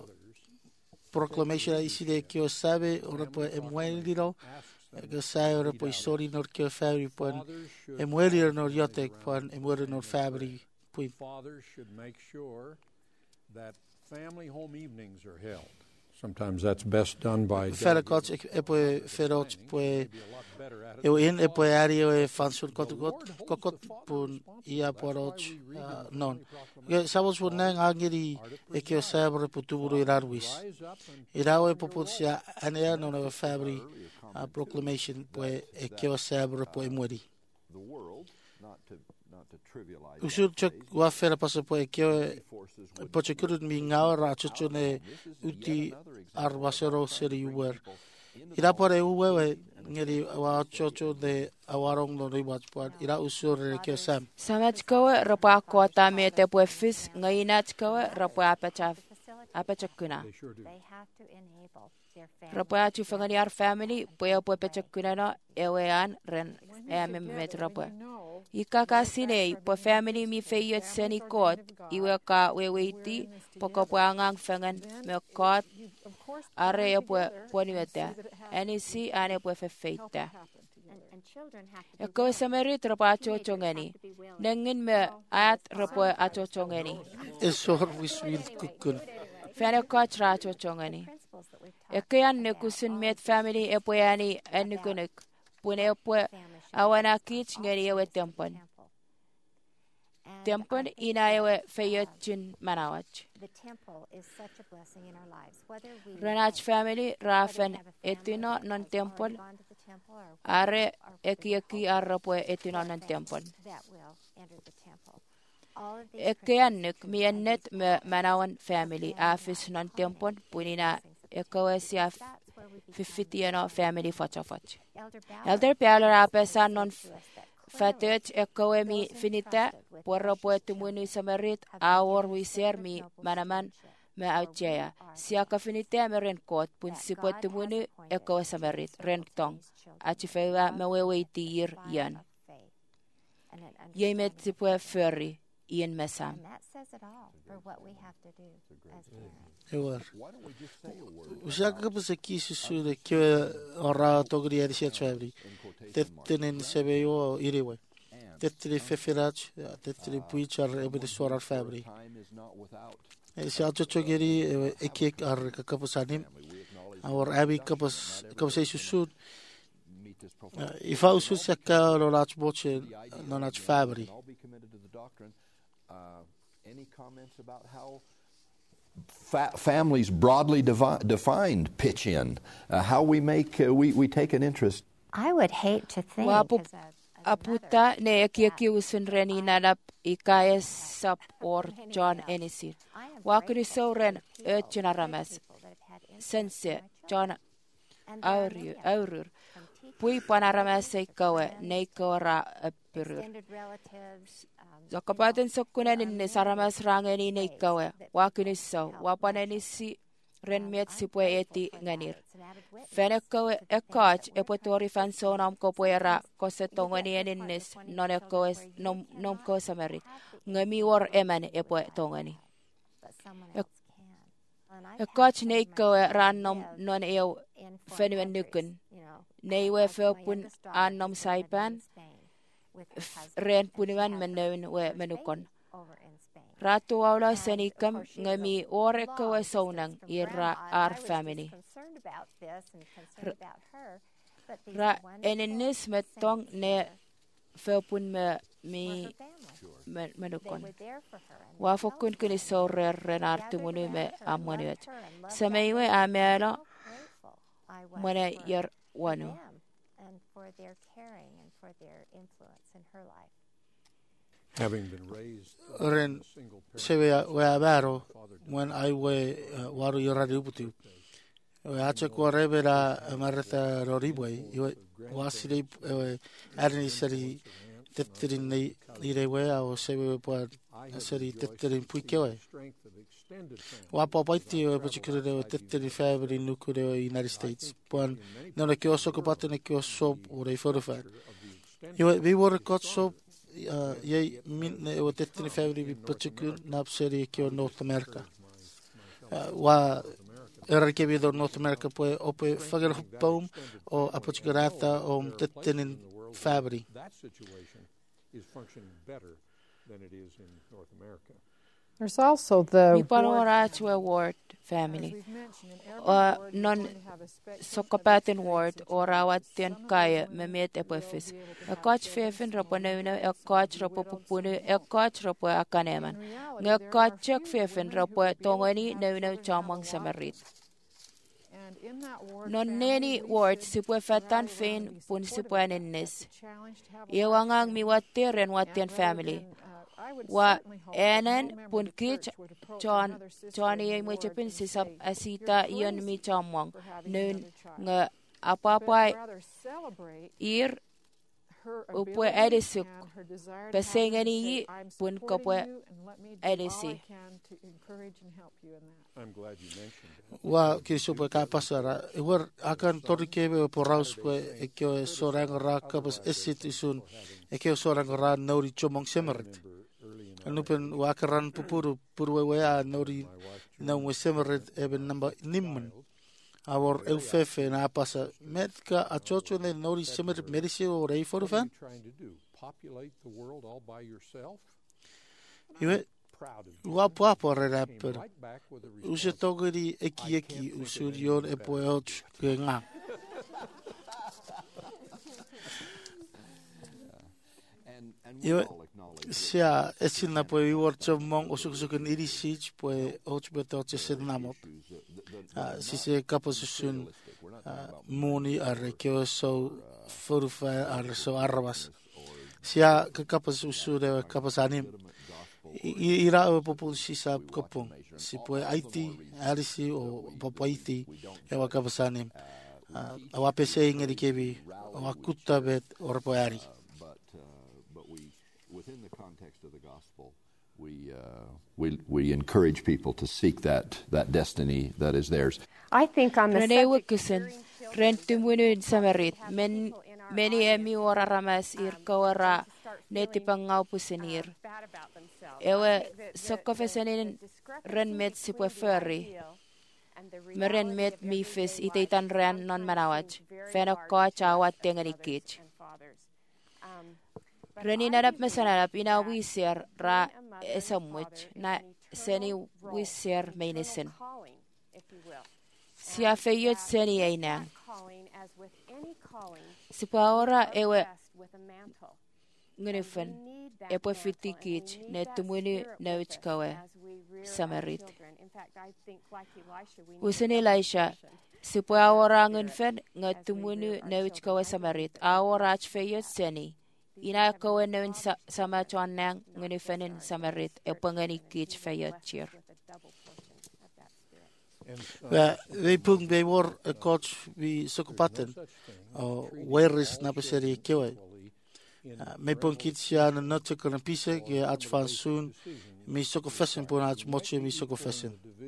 proclamation ai si de que o sabe ora po e mueli no que sai ora po sori no que o family po fathers should e mueli always no raise yote around po e mueli no family po fathers should make sure that family home evenings are held. Sometimes that's best done by fere delegating. kot e po fere ot po Be a lot better at it eu than in e po fathers. ari e fansun kot The kot Lord holds kokot the father pun responsible. ia That's po why roch we read in the non Family Proclamation, ge sabos pun nang angiri e que o sabre po tuburo irarwis rise up and irao e perform po your sia anea no na family uh, proclamation po e que o sabre po e mueri the world, not to not to trivialize that usur chok phrase, wa fera paso po e que forces would po che kurut mi ngao ra chucho ne uti arbasero seri uwer ira por e uwe ngeri wa chocho de awarong no riwach po ira usur e que o sam samach kawa rapa kota me te po fis ngainach kawa rapa apacha apachakuna They sure do. They have to enable their family. rapa chu fangani ar family po ya po pachakuna no ewean ren When e you're me together, metrapa when you know ika ka sine po family mi feyet seni kot iwe ka weweiti poko po angang fangan me kot you, of course, are bond ya po together po and ni see weta that it happens. ani si ane po Help it fefeita happen together. And, and children have to be Eko willing. samari trapa cho Teenagers chongeni have to be willing. nengin me at rapo acho chongeni e sor wis wil kukun fene koch ra cho chongeni Principles that we've talked Ekean ne about, kusin all met of these family principles epoyani about enukunik pune po family should be awana based on kich all ngeri ewe service to the tempon temple. And tempon inaewe feyetjin manawach. The temple is such a blessing in our lives. Whether we Renach family rafen etino non tempon are eki eki arrapoe etino non tempon. that will enter the temple. All of these Ekeannik miennet me manawan family afis non tempon punina ekoesia fifitieno family fachafach. Elder Pealer apesa non fatet ekoe mi finita porro poetu muni samarit awor wiser mi manaman me auchea. Siaka finita me ren kot pun si poetu muni ekoe samarit ren tong. Achifewa me weweiti ir yan. Yemet si poe ferry. Ian Messam. And that says it all for what we have to do as parents. Ewer. Usiaka pasa kisu su de kwe ora togri eri sia traveling. Tettenen sebeo iriwe. Tettri feferach, tettri puichar ebe de sorar fabri. Sia chogeri ekek ar kapasanim. Our abi kapas kapasai su. If I was siaka lo lach boche no lach fabri. Uh, any comments about how fa- families broadly devi- defined pitch in? Uh, how we make uh, we we take an interest? I would hate to think Wapu as a, as aputa ne ekieki usun reni nanap ikaya sap or John Enisir. Wakuri sauren ötjunaramas. Sense John Aurur Aurur. Pui panaramas eikawe neikora apurur. Zakapaten sokkunen inne saramas rangeni neikawe. Wakunissau wapanenisi renmiet sipue eti nganir. Fenekkawe ekkaach epotori fansonam kopuera kosetongoni eninnis non ekkoes nom nom kosamerit. Ngami war emen epoe tongoni. Ekkaach neikawe rannom non eu fenuen nykyn. Neiwe feopun annom saipan. Ren puniwan menun we menukon. Ratu aula senikam ngami oreka we sonang ira our family. Ra enenis metong ne feopun me mi menukon. Wafokun kuni sorre renartu munu me amonuet. Sameiwe amela mone yer wanu. for their caring and for their influence in her life. Having been raised Ren se we we abaro when I we waru yorari uputu. We acha ko rebera amarta roribwe. You wasiri arni seri tetrin nei ire we o se we po seri tetrin puikewe. Wa papaiti o particularly o tetrin family nukure United States. Pon no ne kyo soko pato ne kyo so o re fotofa. You we were got so Uh, ye min ne o tetni family bi particular nap seri ke North America uh, wa era ke bi do North America po ope fager hopum o apochgarata o tetnin family that situation is functioning better than it is in North America. There's also the Mipanora ward family. Uh, non sokapatin ward or awatian kaya memet epofis. A coach fefen raponuna, a coach rapopunu, a coach rapo akaneman. A coach chuck fefen rapo tongoni, no no chamong samarit. Non neni ward sipwefatan fein pun sipwaninnis. Iwangang miwatir and watian family. Wa enen punkich John Johnny mo chepin sisap asita iyon mi chamwang nun nga apapai ir upwe edisuk pesengani pun kapwe edisi. I'm glad you mentioned that. wa kiso pa ka pasara wer akan torikebe po raus po ekyo sorang ra kapos esit isun ekyo sorang ra nori chomong semerit anupen wakaran pupuru purwe a nori na we semerit eben number nimmen our elfefe na pasa metka a chocho ne nori semerit merisi o rei for fan Trying to do populate the world all by yourself. iwe Proud of you. wa papa rapper Right back with a use togeri eki eki usurion e poech nga And Iwe sia esina po i war chamong usuk-usukan iri siege po och beto che senamot. Si se kaposusun muni ar kyo so forufa ar so arvas. Sia ke kaposusure kaposanim. Ira o popu sisa kopong. Si po Haiti arisi o popu Haiti e wa kaposanim. Awa pese ngeri kebi wa kutta bet or poari. Within the context of the gospel, we, uh, we we encourage people to seek that that destiny that is theirs. I think on the subject rentumunu samarit men many emi ora ramas ir kawara neti pangau pusenir. Ewe sokofesenin ren met sipwe ferry. Meren met mi fis itaitan ren non manawaj. Feno ko chawat tengani kich. Reni narap mesanarap ina wisir ra esamwich na seni wisir mainisen. Sia feyot seni ainang. Sipa ora ewe ngunifen epo fitikich ne tumuni na uchkawe samarit. Useni Elisha sipa ora ngunfen ngatumuni na uchkawe samarit. Awora ach feyot seni. Ina kawen na sa sama chuan nang ngunifenin samarit e pangani kich fayot cheer. Well, we pung be war a coach we sokopaten o weris na peseri kewe. Me pung kitsia na noche kon pise ke ach fan soon mi sokofessen pun ach moche mi sokofessen.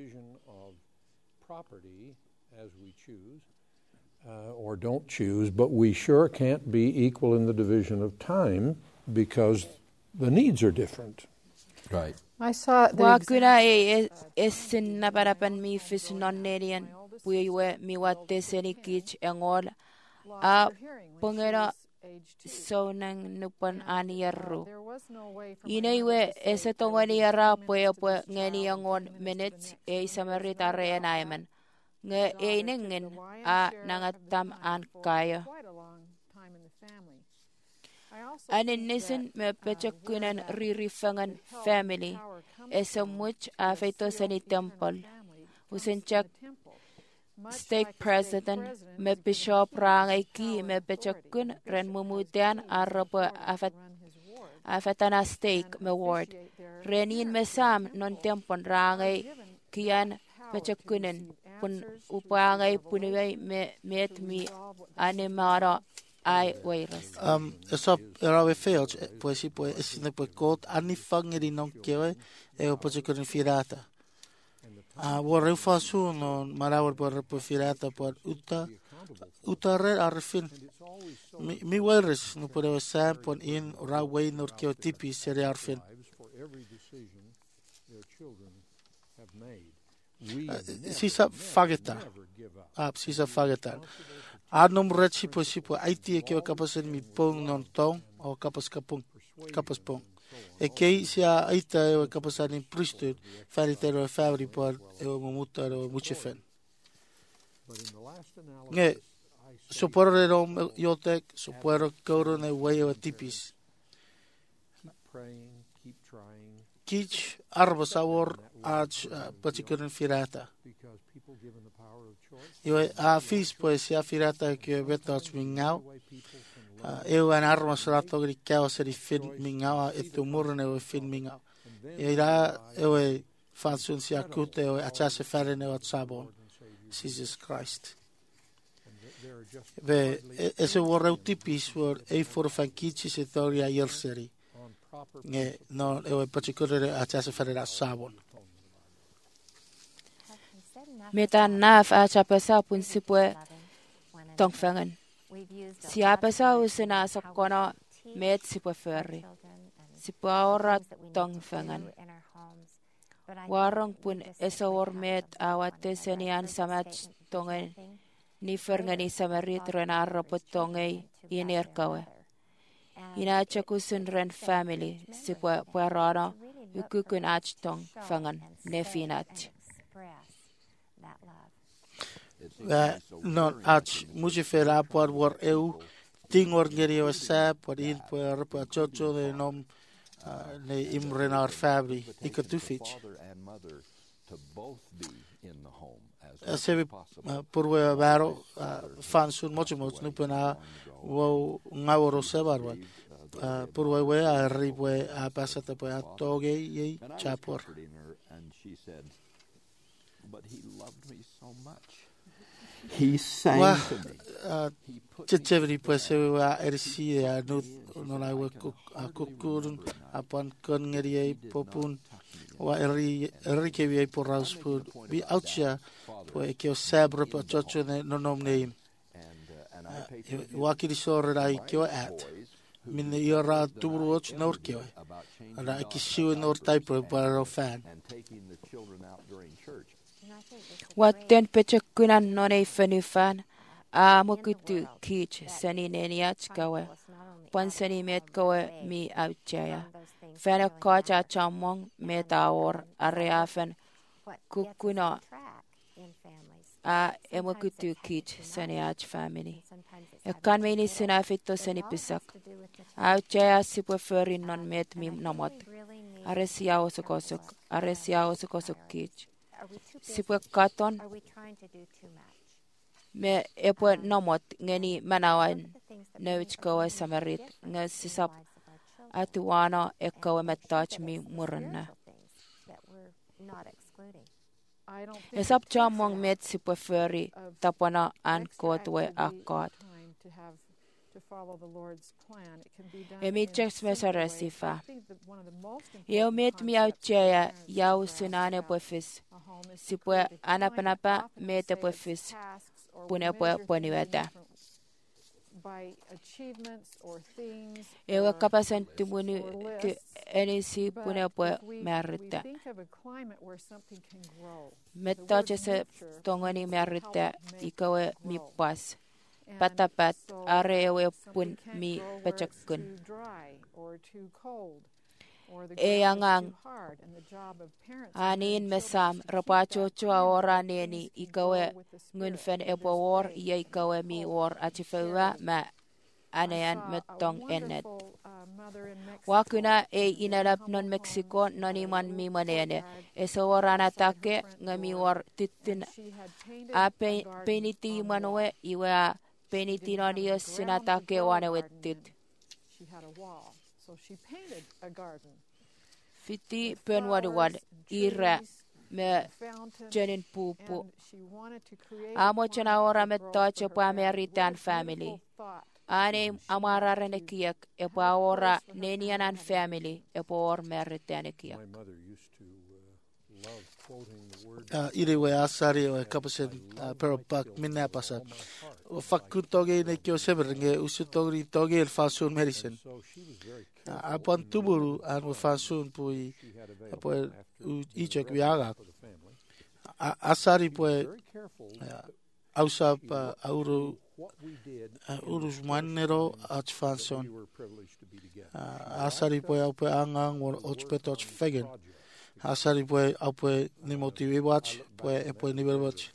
As we choose uh, or don't choose, but we sure can't be equal in the division of time because the needs are different. Right. I saw the Wakuna e esin na parapan mi fis non-nerian puiwe mi wate senikich engol a pongera sonang nupan aniyarru. Inaiwe ese tongwaniara pue pue ngeni angon minutes e isamarita reanaiman. Nga einingen a nangatam an kaya. Anin nisin me pechakunan ririfangan family esa much a feito sani temple. Usenchak stake president me bishop rangay ki me pechakun ren mumudian arropo afat afatana stake me ward. Renin me sam non tempon rangay kian pechakunan pun upangay punigay me met mi animara ai virus. Um, eso era we failed, pues si pues esine pues kot anifangeri non kewe e o poche con firata. Ah, vorrei fa su non marawar por por firata por uta uta re arfin. Mi mi virus no por sam pon in railway nor keo tipi sere arfin. Sisa fageta. Ah, sisa fageta. Anum rechi po si po Haiti ke kapasen mi pong non tong o kapas kapong kapas pong. E kei sia aita e kapasan in priesthood faritero favori por e mumuta o muchefen. Nge supporre rom yotek supporre koro ne way o tipis. Kich arba sabor ach patikurin firata. Yo a fis pues ya firata que betos mingau. Eu an armas rato gricao seri fin mingau et tumurne o fin mingau. E ira eu fansun sia kute o achase ferene o sabon. Jesus Christ. Ve ese vorreu tipis vor e for fankici se toria yerseri. Nge no eu pachikurre achase ferene sabon. Meta naf a chapasa pun sipwe tongfangan. Siapa sa usena sakona met sipwe ferry. Sipwe ora tongfangan. Warong pun esawor met awate senian samach tongen ni ferngani samarit renarro potongei inerkawe. Ina chakusun ren family sipwe puerana ukukun ach tong fangan nefinach. Non ach muche fera por war eu tingor ngeri o sa por il po arpa chocho de nom ne imrena ar family ikatufich se por we baro fansun mocho mocho no pena wo ngaworo se barwa por we we a riwe a pasata po a toge ye chapor. And she said, but he loved me so much. He sang Wa to me. chevri po se wa ersi a no no la we a kukurun apan kon ngeri popun wa eri eri ke vi por rauspu vi aucha po e ke o sabre po chocho no nom name wa ki sor rai ke at min yora turuoch nor ke ara ki siu nor type pro fan Watten pechekunan nonei fenufan a mokutu kich sani neniach kawe pon sani met kawe mi auchaya fena kacha chamong metaor areafen kukuna a emokutu kich sani ach family e kan meni sinafito sani pisak auchaya sipo ferin non met mi namot aresia osokosok aresia osokosok kich sipwe katon me epwe nomot ngeni manawan neuchkowe samarit nge sisap atuwana ekowe metach mi murna esap chamong met sipwe feri tapana an kotwe akot emi checks mesara sifa eu met mi auchea yau sunane pwefis sipwe anapanapa mete pwefis pune pwe pweniweta eu kapasan tumunu tu enisi pune pwe merita metache se tongani merita ikawe mi pas patapat are ewe pun mi pechakun e angang anin mesam rapacho chua ora neni ikawe ngunfen ebo war ye ikawe mi war atifewa ma anayan metong enet wakuna e inarap non Mexico noni man mi manene eso warana take ngami war titin a peniti manwe iwa penitinonia sinatake wane wettit fiti penwaduwad ira me jenin pupu amo chena ora me toche pa American family ane amararene kiek e pa ora nenianan family e pa or meritane kiek Uh, iriwe asari o kapasen uh, pero pak minna pasa o fakutoge ne kyo seberenge usutogri toge el fasun medicine uh, apon tuburu an o fasun pui apo ichek viaga asari pue ausa pa auru urus manero at fasun asari pue apo angang o ochpetoch fegen asari pue apo ni motivi watch pue pue nivel watch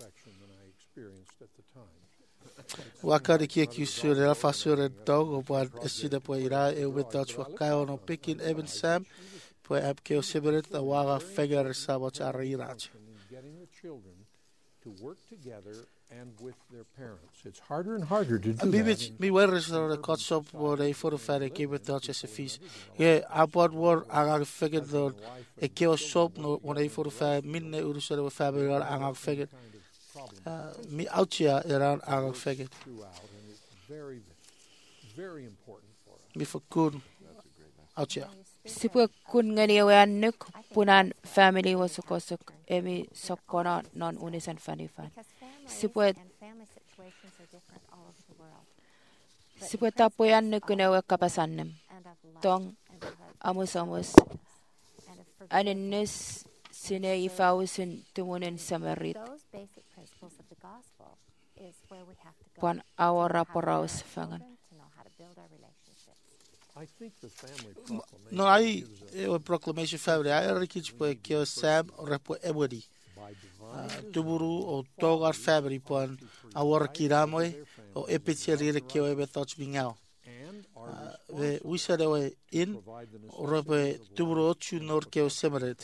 wakari kia kisure la fasure dog o pa esida pue ira e ubetach wakao no pikin even sam pue ap ke osiberet a waga figure sabach arirach to work together and with their parents. It's harder and harder to do mi that. mi were the cut shop where they for the fair keep it touch as a fees. Yeah, about war I figured that a kill shop no when they for the fair minne urusere with fabric I figured. Me out here around I figured. Very, very important for us. Me for good out here. Sipwe kun ngani wan nuk punan family wasukosuk emi sokona non unisan fani fan. Sipwe Sipwe tapoyan nukunewe kapasannem. Tong amus amus aninnis sine ifausin tumunin samarit. Pon awara poraus fangan. I think the family proclamation. No, I a proclamation family. I rekic po kyo Sam repo ebodi. Tuburu o togar family pon awar kiramoy o epitseri kyo ebe touch bingao. ve wisare we in robe tubro chu nor ke semaret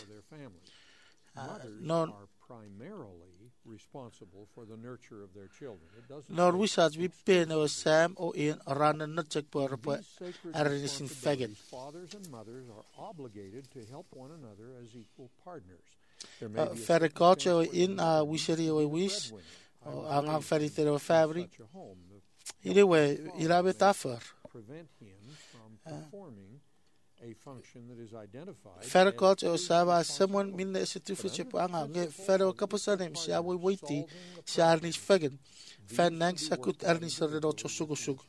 non responsible for the nurture of their children. It doesn't nor wisat vi pen o sam o in ran na check por po arnisin fagen. Fathers and mothers are obligated to help one another as equal partners. Fer coach o in a wisari o wis ang ang feri tero fabri. Ile we irabe tafer. Prevent him from performing a function that is identified. Fer coach o saba someone min ne se tufiche po ang nge fer o kaposanem si awi witi si arnis fagen. Fer nang sakut arnis redo chosugo sugo.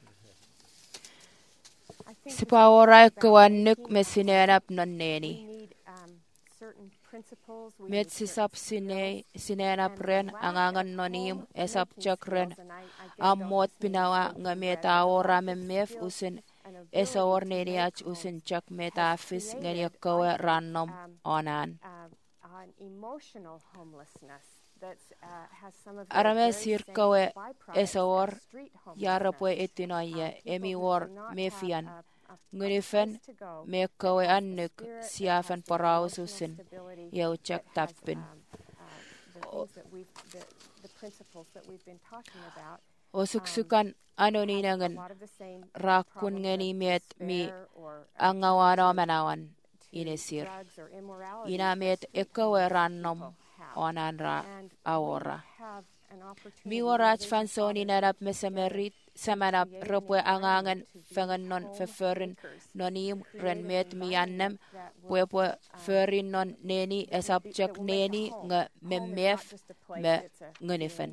Si pawora kawanuk mesinenap nonneni. Met sisap sine sinenap ren angangan nonim esap chakren amot pinawa nga meta ora memef usin esa orneni ach usin chak meta fis ngani kawe rannom onan. Arame sir kawe esa or yarapwe etinoye emi war mefian. Ngunifen me kawe annuk siafan paraususin yau cak tapin. Osuksukan anoninangan rakun ngani met mi angawana manawan inesir. Ina met ekawe rannom onan ra awora. Mi warach fansoni narap mesemerit samanap rupwe angangan fangan non feferin nonim ren met mi annem pwe ferin non neni esabjak neni nga memef me ngunifen.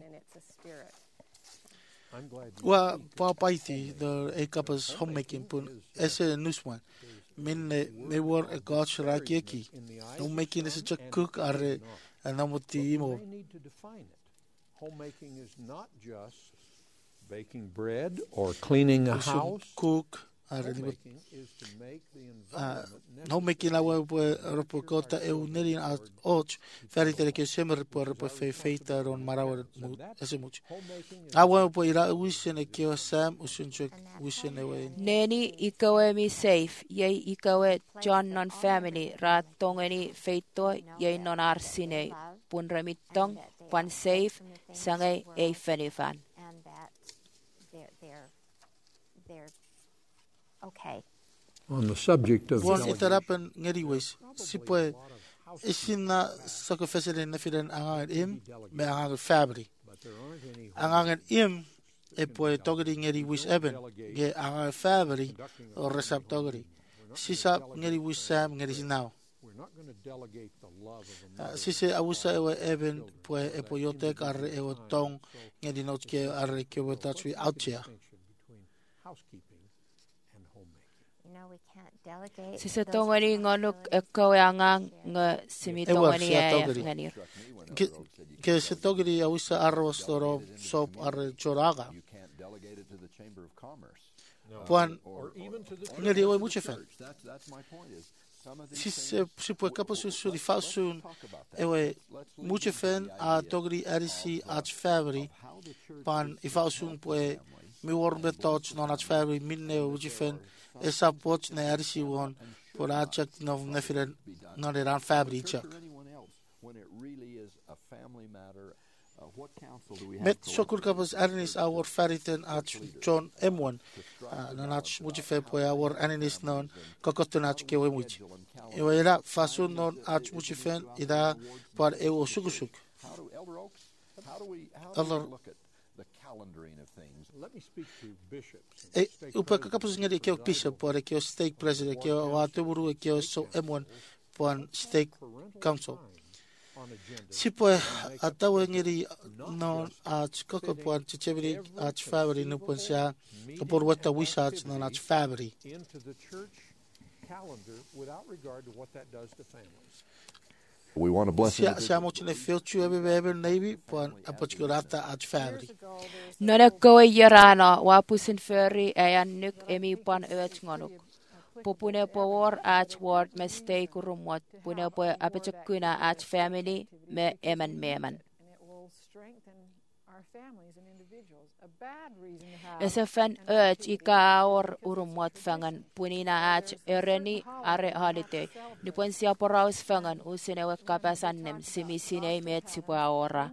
Wa papaiti the ekapas homemaking pun ese nuswan min me war a gosh rakieki homemaking is a cook are anamuti mo. Homemaking is not just baking bread or cleaning a house. Cook. Homemaking is to make the environment homemaking la wa ropo kota e uneri a och ferite ke semer por po fe feita ron marawa ese much. Awa po ira wishene ke sam usunchuk wishene we. Neni ikawe mi safe ye ikawe John non family ra tongeni feito ye non arsine pun remitong pan safe sangai e fenifan. And that they're, they're, they're okay. On the subject of one iterapen ngeri wis sipwe isina sakofesele na fidan angan im me angan fabri angan im e poi togri ngeri wis eben ge angan fabri o resap togri sisa ngeri wis sam ngeri sinao sise awusa ewe eben poi e poi yotek arre ewe tong ngeri notke arre ke wotachwi outcha. Si sa tongani ngonuk ekawe angang nga simitongani ya nganir. Ke sa tongani awisa arroz toro sop arre choraga. Puan ngeri ewe muche fan. Si se si pue kaposu suri fausun ewe muche fan a tongani arisi ach fabri pan ifausun pue mi worbe toch non ach fabri minne muche fan. Esa poch ne arisi won por achak no nefiren no de ran fabri chak. Met sokur kapos arnis our fariten at John M one na nach muchi fe po our arnis non kokotun ach ke we muchi. E era fasun non ach muchi fen ida par e o sugusuk. How do we how do we look at the calendaring of things? Let me speak to bishops. E upa kapos ngeri ke bishop por ke stake president ke wa tuburu ke so M one pon stake council. Si poi atawe ngeri non ach koko pon chichevri ach fabri no pon sia por wata wisach non ach fabri Into the church calendar without regard to what that does to families. We want to bless sia siamo cine filchu ebe ebe navy pon apachkurata ach fabri. Nona koe yarana wapusin ferry ayannuk emi pan öch ngonuk. Popune powor ach word mistake rumot pune po apachakuna ach family me eman meman. And it will strengthen our Esa fan urge ika or urumot fangan punina ach ereni are holiday. Nipon siya poraus fangan usinewe kapasan nem simisine met sipa ora.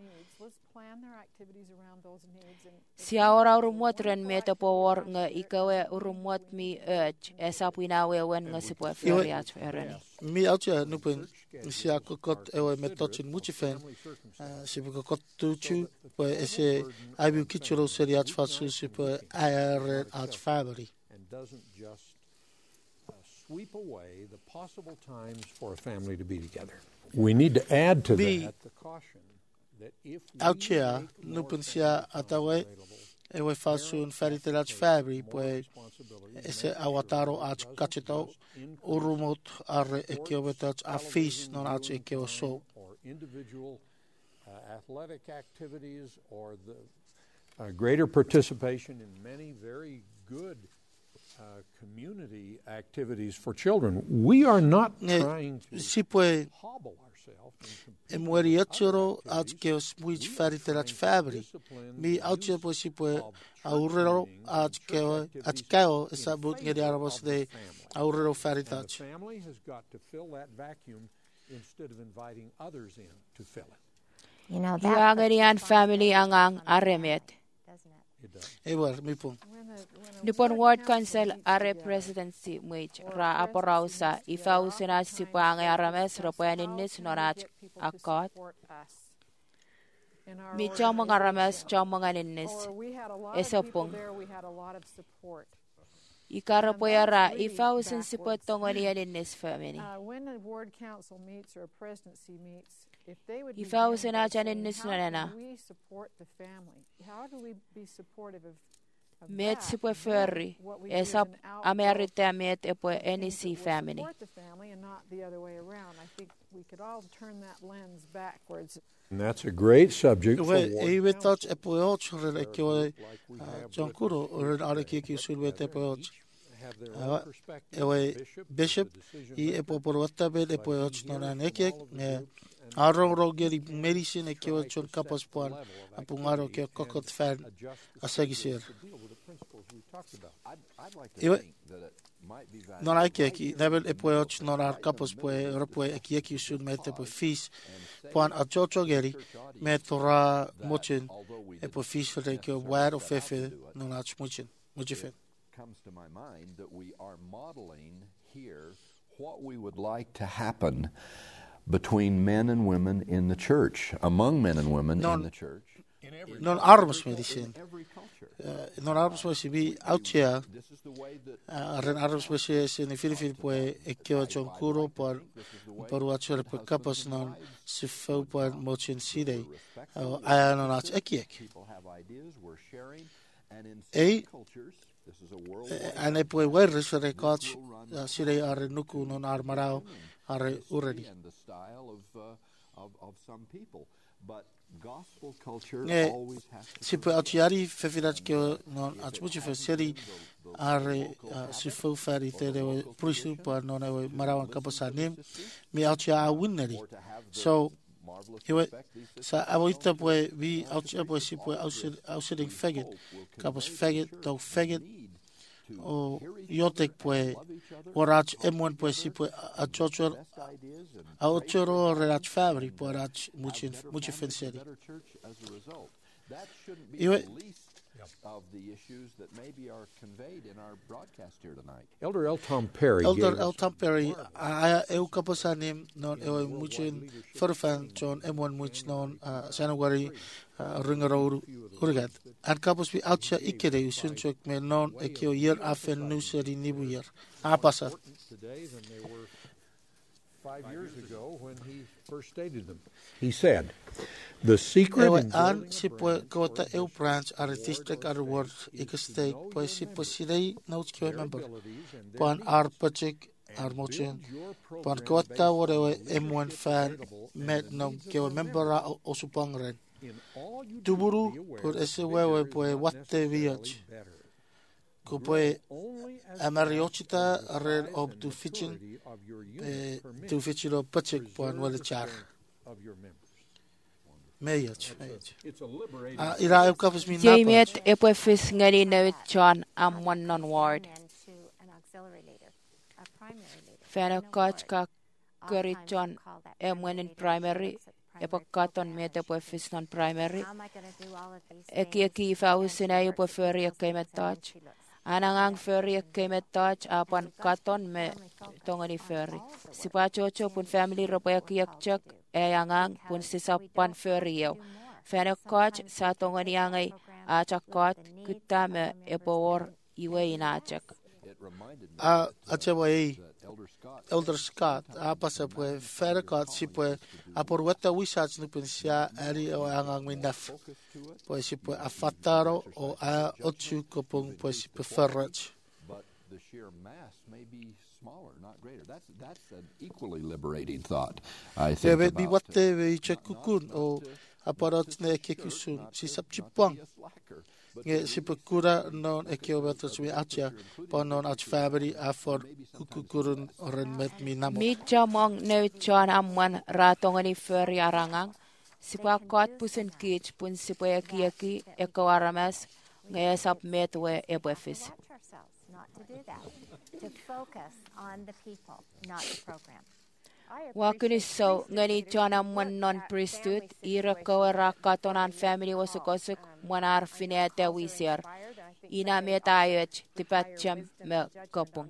Siya ora urumot ren meta powar nga ikawe urumot mi urge esa puinawe wen nga sipa feriach ereni. Mi alcha nupin siya kokot ewe metochin muchi fan sipa kokot tuchu pues ese abu kichuro seriach fatsu sipa ayare ach family. And doesn't just uh, sweep away the possible times for a family to be together. We need to add to that the caution that if we alcha nupin siya atawe ewe fatsu in feritelach family pues ese awataro ach kachito urumot are ekiobetach afis non ach ekioso or individual uh, athletic activities or the uh, greater participation in many very good uh, community activities for children. We are not trying to hobble ourselves. Emueriachoro ach keos muich feritelach family. Mi alcha pues si pues aurrero ach keo ach keo esa but ngeri arabos de aurrero feritach. The family has got to fill that vacuum instead of inviting others in to fill it. You know, Yuagarian family angang aremet. Ewer mi pun. Nipon Ward Council are presidency muich ra aporausa ifa usinach sipa ang arames ropayaninnis norach akot. Mi chomong arames chomong aninnis. Esopong. Ikara poyara ifa usin sipa tongoni aninnis family. When the ward council meets or a presidency meets, if they would If I was in a Janis Nana, we support the family. How do we be supportive of, of met that? super ferry, as up Amerita met a N E C family. Support the family and not the other way around. I think we could all turn that lens backwards. And that's a great subject for Ewe war. ewe touch epoch rele kewe John Kuro or are kiki sulwe epoch. Ewe bishop i epo porwata be epoch nona nekek me Arong rogeri medicine kewe chon kapas puan apungaro ke kokot fan asagisir. Ewe non ai keki nebel epoch nona kapas pue repue keki sul mete po fis puan achocho geri metora mochin epo fis re ke war of fefe nona chmuchin muchifen. Comes to my mind that we are modeling here what we would like to happen between men and women in the church, among men and women non, in the church. Non arms medicine. Non arms medicine be out here. Ren arms medicine in Philippines pue ekyo chonkuro por por watcher per capas non si fau por mochin side. Aya non ach ekiek. E ane pue werres rekoch sire are nuku non armarao are uredi. And the style of, uh, of, of some people. But gospel culture Ne, always has to... si pue achiari fefirat ke non achmuchi feseri are si fau fari tere prisu par non ewe marawan kapasanim mi achia winneri. So Iwe sa avoita pue vi achia pue si pue ausering faggot kapas faggot dog faggot o yotek pue orach emon pue si pue achochor aochoro relach fabri pue rach muchin muchi fenseri. Iwe of the issues that maybe are conveyed in our broadcast here tonight. Elder L. Tom Perry. Elder L. Tom Perry, I eu kapasanim non eu muchin forfan John emon much non January ringaro urgat. And kapos bi outcha ikere usunchok me non ekio year afen nuseri nibu year. Apasa. Today than they were five years ago when he first stated them. He said, the secret Ewe an si pue kota eu branch artistic ar word ikestake pue si pue sirei notes kio member. Puan ar pachik ar mochin. Puan kota warewe M one fan met nom kio member a osupangren. Tuburu pur ese wewe pue watte viach. Ko pue amariochita arel ob tu fichin tu fichiro pachik puan wale char. Mayach. It's a liberating. Ah, ira eu kafis mi Jamiet e po fis ngani no John am one non ward. Fena coach ka kuri John e in primary e po katon me te po fis non primary. E ki ki fa usina e po feri e kemet touch. Anangang feri e kemet touch apan katon me tongani feri. Si pa chocho pun family ro po e kiak chak e angang pun sisapan feri yo. Fena coach sa tongani angai achak kot kutame e po or iwe inachak. a achewa ei Elder Scott a pasa pues fera kat si pues a por weta wisach no pensia ari o angang minaf pues si pues a fataro o a ochu kopong pues si preferach but the sheer mass may be smaller, not greater. That's that's an equally liberating thought. I think debe about bi watte ve chekukun o aparat ne kekusun si sapchipang nge si pekura non e kio beto sui acha pa non ach fabri a for kukurun ren met mi namo Mi jamong ne John amwan ratongani feri arangang si pa kot pusen kich pun si pa yaki yaki e kawaramas nge sap metwe e befis. To focus on the people, not the program. Wakuni so ngani John amwan non priesthood ira kawara katonan family wasukosuk mwanar finete wisir ina metayech tipacham me kopung.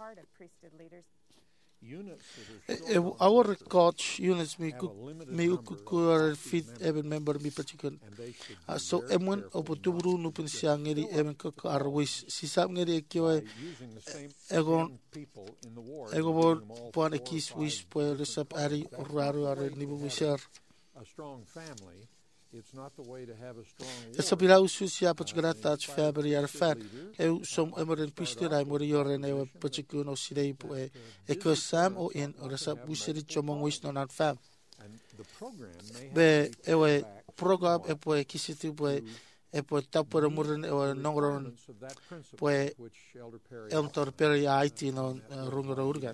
Our coach units mi mi ukukur fit even member mi particular so emon opotubru no pensiang ngeri emen ko arwis sisap ngeri kyo egon ego bol pon ekis wis po resap ari raru are ni wisar a strong family. It's not the way to have a strong war. Essa pila ususia pachgrata ach fabri ar fan. Eu som emerin pistir ai mori yore ne pachikuno sidei po e e ko sam o in rasa busiri chomong wis non an fam. Be ewe program e po e kisiti po e po tapor muren e nongron po e eltor peri aiti non rungro urgat.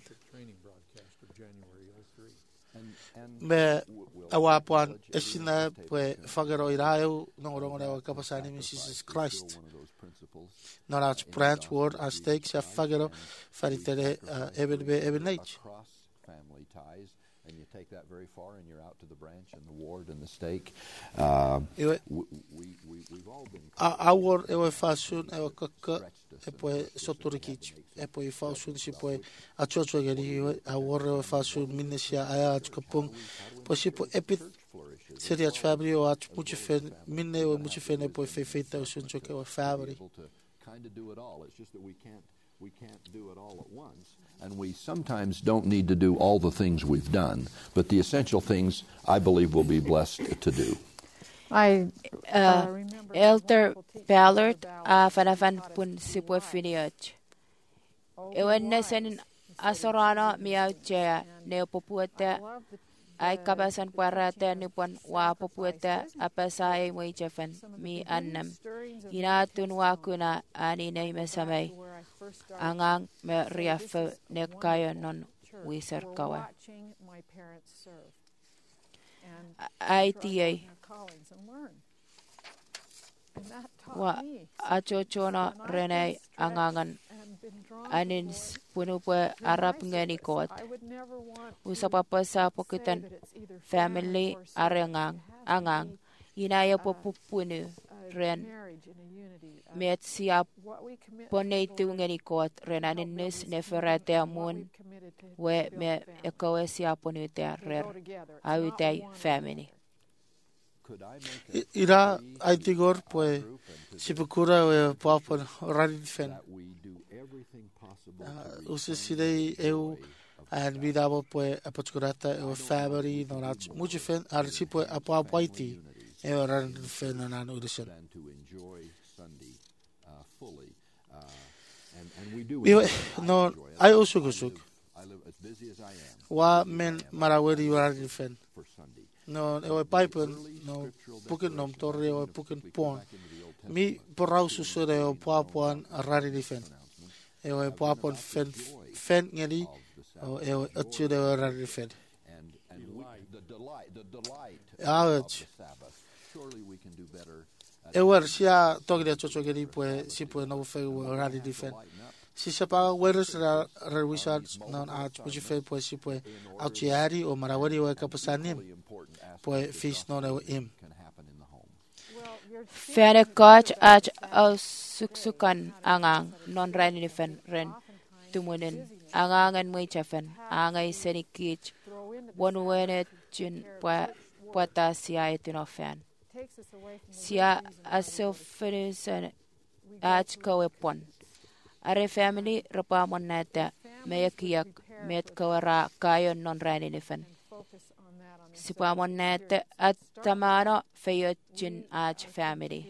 Me awapuan esina pues fagero irao no rongo kapasani mi Jesus Christ not as branch word as takes a fagero faritere even be even age family ties and you take that very far and you're out to the branch and the ward and the stake uh, we, we, we, we've all been our ewe fasun ewe kaka e poi sottorikich e poi fasun si poi a chocho geri our ewe fasun minnesia aya kapung poi si poi epit seria fabrio at mucho fen minne ewe mucho fen e poi feita usun choke ewe fabri kind of do it all. It's just that we can't we can't do it all at once, and we sometimes don't need to do all the things we've done, but the essential things I believe we'll be blessed to do. I uh, uh, Elder Ballard a fanafan pun sipo finiach. Ewen nesen asorana miauchea neopopuete ai kabasan parate ni pon wa popuete apasa e moichefen mi annam inatun wa kuna ani nei mesamei angang me riafe ne kayo non wiser kawa ai tie wa achochona rene angangan anin puno po arap ngani kot usapapa sa pokitan family arengang angang inaya po pupuno ren met siap ponay tu ngani kot ren aninus neferate amun we me ekowe siap ponu te rer awitay family ira ai tigor pues si procura e papa rari fen usa sidei eu and vi davo pues a procurata e family non ha mucho fen ar si pues a papa iti e rari fen non udisen io no ai also gusuk wa men maraweri rari fen no e pipe no pukin nom torre o pukin pon mi porau susure o papuan rari difen e o papuan fen fen ngeri o e o achude o rari difen ouch E wer sia togi cho cho geri pue si pue no fe radi difen. Si se pa weres ra rewisards non arch pue fe pue si pue auchiari o marawari o kapasanim. Pue fis non e im. Fene coach ach au suksukan angang non rani fen ren tumunin angang and muichafen angay senikich one wene chin pua puata sia etinofen sia asofenisan ach kawepon are family rapa moneta meyakiyak met kawara kayon non rani fen Sipamonete at tamano feyochin ach family.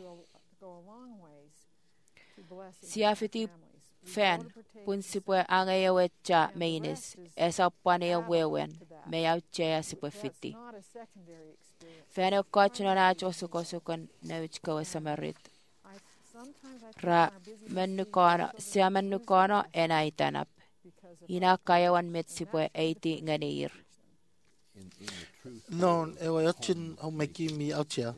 Siafiti fan pun sipwe angayawecha mainis esa panea wewen mayauchea sipwe fiti. Fano kochno ach osukosukon nauchko samarit. Ra menukono sia menukono enaitanap. Ina kayawan met sipwe eighty nganir. Non, e wa chin o meki mi autia.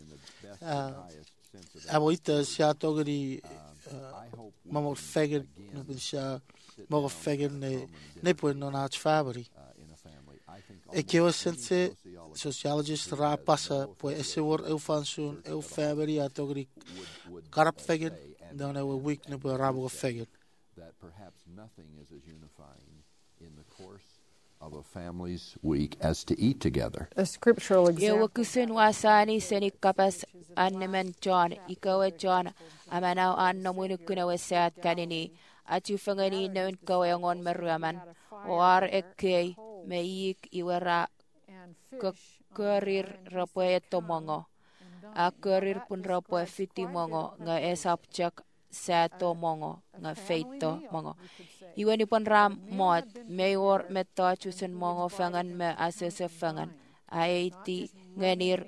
Abo ita sia togri mamo fegel no bin sia mo fegel ne ne po non ach fabri. E que o sense sociologist ra passa po esse wor eu fansun eu fabri a togri karap fegel dan e week ne po rabo fegel. That perhaps nothing is as unifying in the course of a family's week as to eat together. A scriptural example. Yewa kusin wasani seni kapas annemen John ikawe John amana anno munukuna wesat kanini atu fangani non kawe ngon meruaman or ekkei meik iwara kurir rapoe tomongo a kurir pun rapoe fiti mongo nga esapchak sato mongo nga feito mongo iwan ipon ram mot mayor meta chusen mongo fangan me asese fangan aiti nganir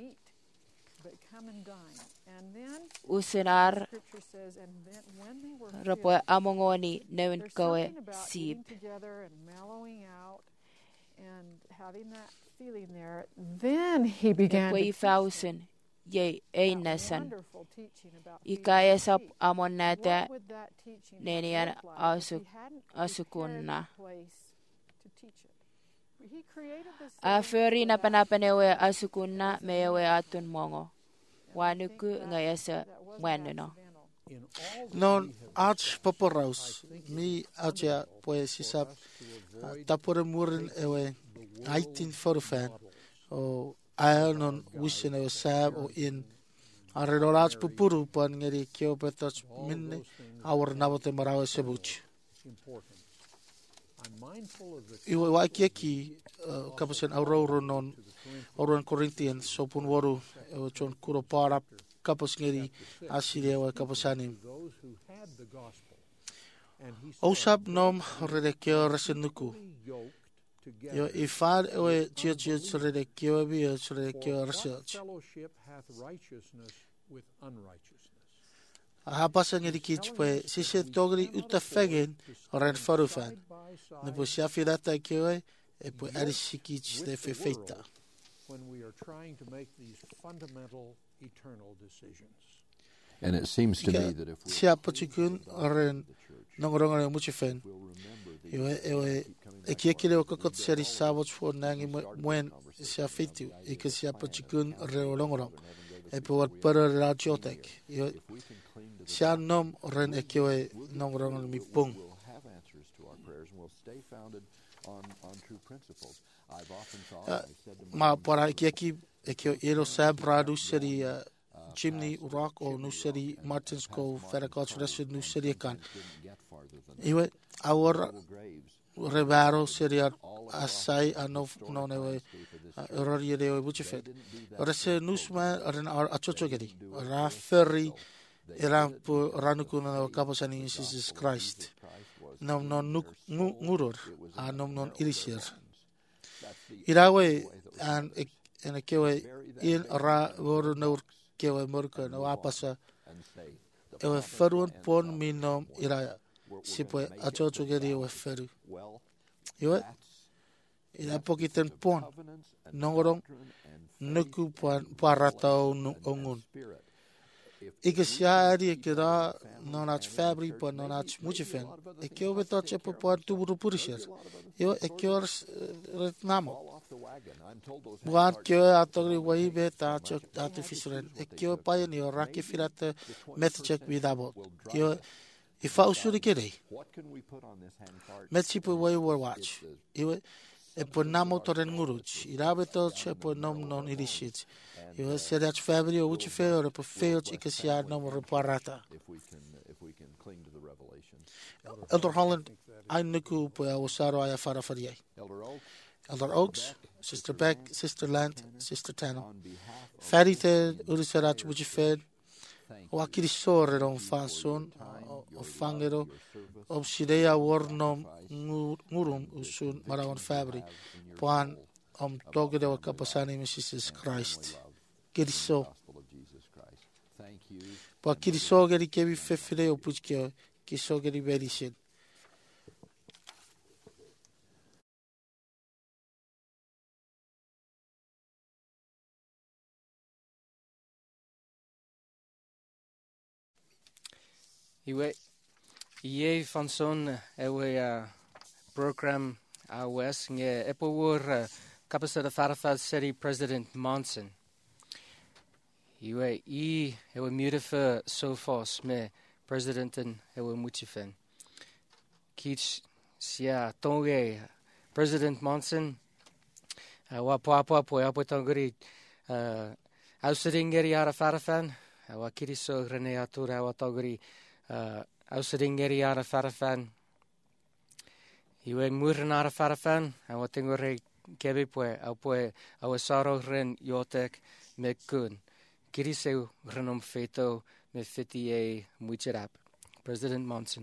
usenar rapo amongoni newen kawe sip then he began to fausen ye einasan ikaya sap amonata nenian asuk asukunna aferi na panapanewe asukunna mewe atun mongo wanuku ngayasa wanno non arch poporaus mi acha pues sisap tapore murin ewe eighteen forty-five o anon wishing o sab o in areloraj pupuru pan ngeri kyo petas minne awar navote marawe sebuch iwa wakieki kapasen auroro non oron Corinthians sopun waru o chon kuro para kapos ngeri asire wa kapasanim osap nom redekyo rasenuku yo ifad o chia chia redekyo bi redekyo research hapasa ngeri kich pe sise togri utafegen ren forufan ne po sia filata kyo e po arisikich de fefeita when we are trying to make these fundamental eternal decisions. And it seems to me that if we sia pochikun ren nongorongare muchifen yo e e kiekile o kokot seri sabot for nangi mwen sia fitu e ke sia pochikun reolongoro e po para la jotek yo sia nom ren e kyo e nongorongare mi pung on on true principles. I've often thought uh, ma para kieki e kyo ero sabradu seri uh, chimney rock o nu seri Martins Cove Ferracotch Rest nu seri kan iwe our revaro seri asai anof no ne error yede o buchefet rese nusma ren ar achochogedi ra ferry era po ranukuna kaposani Jesus Christ nom non nuk nguror a nom non ilisir irawe an en kewe in ra wor no kewe morka no apasa e ferun pon minom ira sipo achocho geri o feru yo ila pokiten pon nongorong nuku parata o ongun ika siari kira nonach fabri pa nonach muchifen ekyo beto chepo pa tuburu purisher yo ekyo retnamo buat kyo atogri wai beta chok artificial ekyo pioneer raki firata methchek vidabo yo ifa usuri kere metsi po wai war watch yo e po namo toren nguruch irabe to che po nom non irishit yo se dat fabri o uchi fe o po fe ik sia no reparata Elder Holland I nuku po osaro ya fara farie Elder Oaks Sister Beck Sister Land Sister Tano Farite uriserach uchi fe o akiri sore ron fason o fangero of Sidea Warnom Murum Usun Marawan Fabri Puan Om Togede wa Kapasani Jesus Christ Kiriso Pa kiriso geri kebi fefire o puchke kiso geri berishin Iwe Ie van zo'n ewe program awes nge epo wor kapasa de Farafat City President Monson. Iwe I ewe murefe sofos me Presidenten ewe muchifen. Kich sia tonge President Monson wa papa po apo tongri ausringeri ara Farafan wa kiriso reneatura wa tongri ausringeri ara Farafan. Iwe muren ara Farafan wa tengore kebe poe au poe au saro ren yotek me kun. Kiriseu renom feto me fiti e mucherap. President Monson.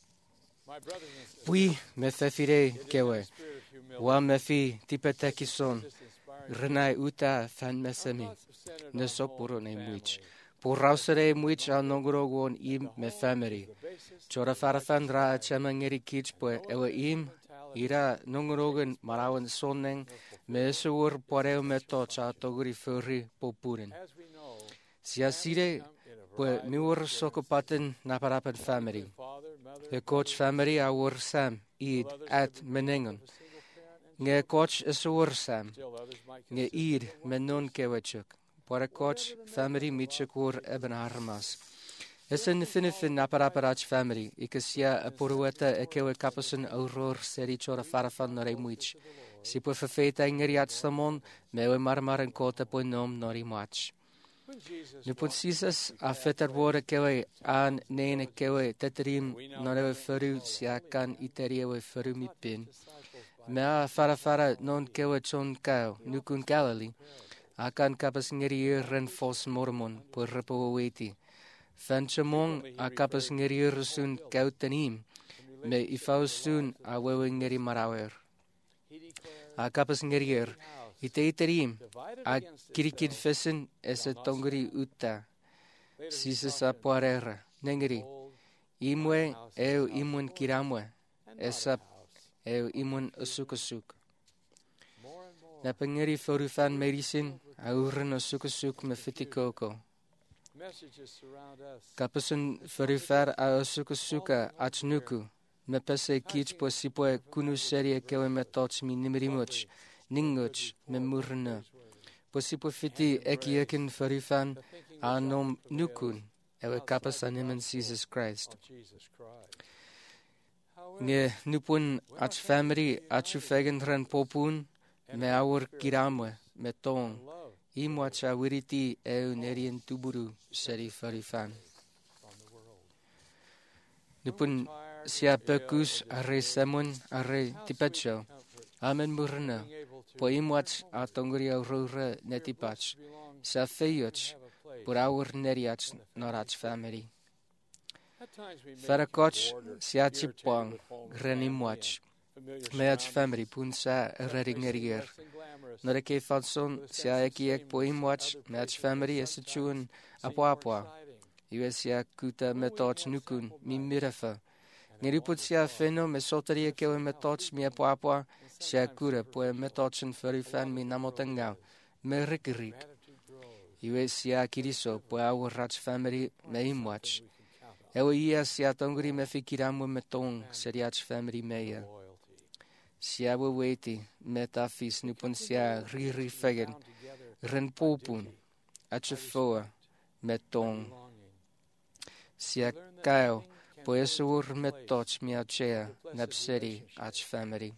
Oui, me fefire kewe. Wa me fi tipetekison. Renai uta fan mesemi. Ne sopuro ne muich. Por rausere muich al nongorogon im me family. Chora farafan ra chamangeri kich poe ewe im ira nongorogon marawan soneng me suur poreu me tocha toguri furri popuren. Sia sire poe miur sokopaten naparapen family. The coach family our Sam id at meningen. Nge coach is our Sam. Nge id menon kewachuk. Por coach family michukur eben harmas. Es een finifin naparaparach family. Ik is ja a porueta ekewe kapasen auror seri chora farafan nore muich. Si po fefeta ingeriat samon mewe marmar en kota po nom nori mach. Nu put Jesus a fetter woorde kewe aan nene kewe tetrim nore feru sia kan iterie feru mi pin. Mea fara fara non kewe chon kao nu kun Galilee. Akan kapas ngeri ren fos mormon por repo weti. Fan chamong a kapas ngeri sun kautenim. Me ifau sun a wewe ngeri marawer. A kapas ngeri ite iterim a kirikid fesen ese tongri uta. Sises a poarera. Nengeri. Imwe eu imun kiramwe. Esa eu imun usukasuk. Napangeri forufan medicine auren usukasuk me fitikoko. Kapasun forufar a usukasuka achnuku. Me pese kich po sipoe kunu serie kewe me toch mi nimrimuch. Ninguch me murna. Po sipo fiti eki ekin forufan a nom nukun. Ewe kapas animen Jesus Christ. Nge nupun ach family achu fegen ren popun. Me aur kiramwe, me tong, imwacha wiriti eu nerien tuburu seri farifan. Nupun sia pekus arre semun arre tipacho, amen murna, po imwach atongri aurora netipach, sa feyoch, por aur neriach norach family. Farakoch sia chipong, renimwach. Meach family punsa reringerier. Nore ke fanson sia eki ek poimwach meach family es chun apwa apwa. Uesia kuta metoch nukun mi mirafa. Ngeri put sia feno me sotaria ke o me toch mi apoapoa sia kura poe me tochen feri fan mi namotengau me rikirik. Iwe sia kiriso poe au rach family me imwach. Ewe ia sia tongri me fikiramu me tong seriach family meia. Sia we weti me tafis nupon sia riri fegen ren popun achefoa me tong. Sia kao poe suur me toch mi achea napseri ach family.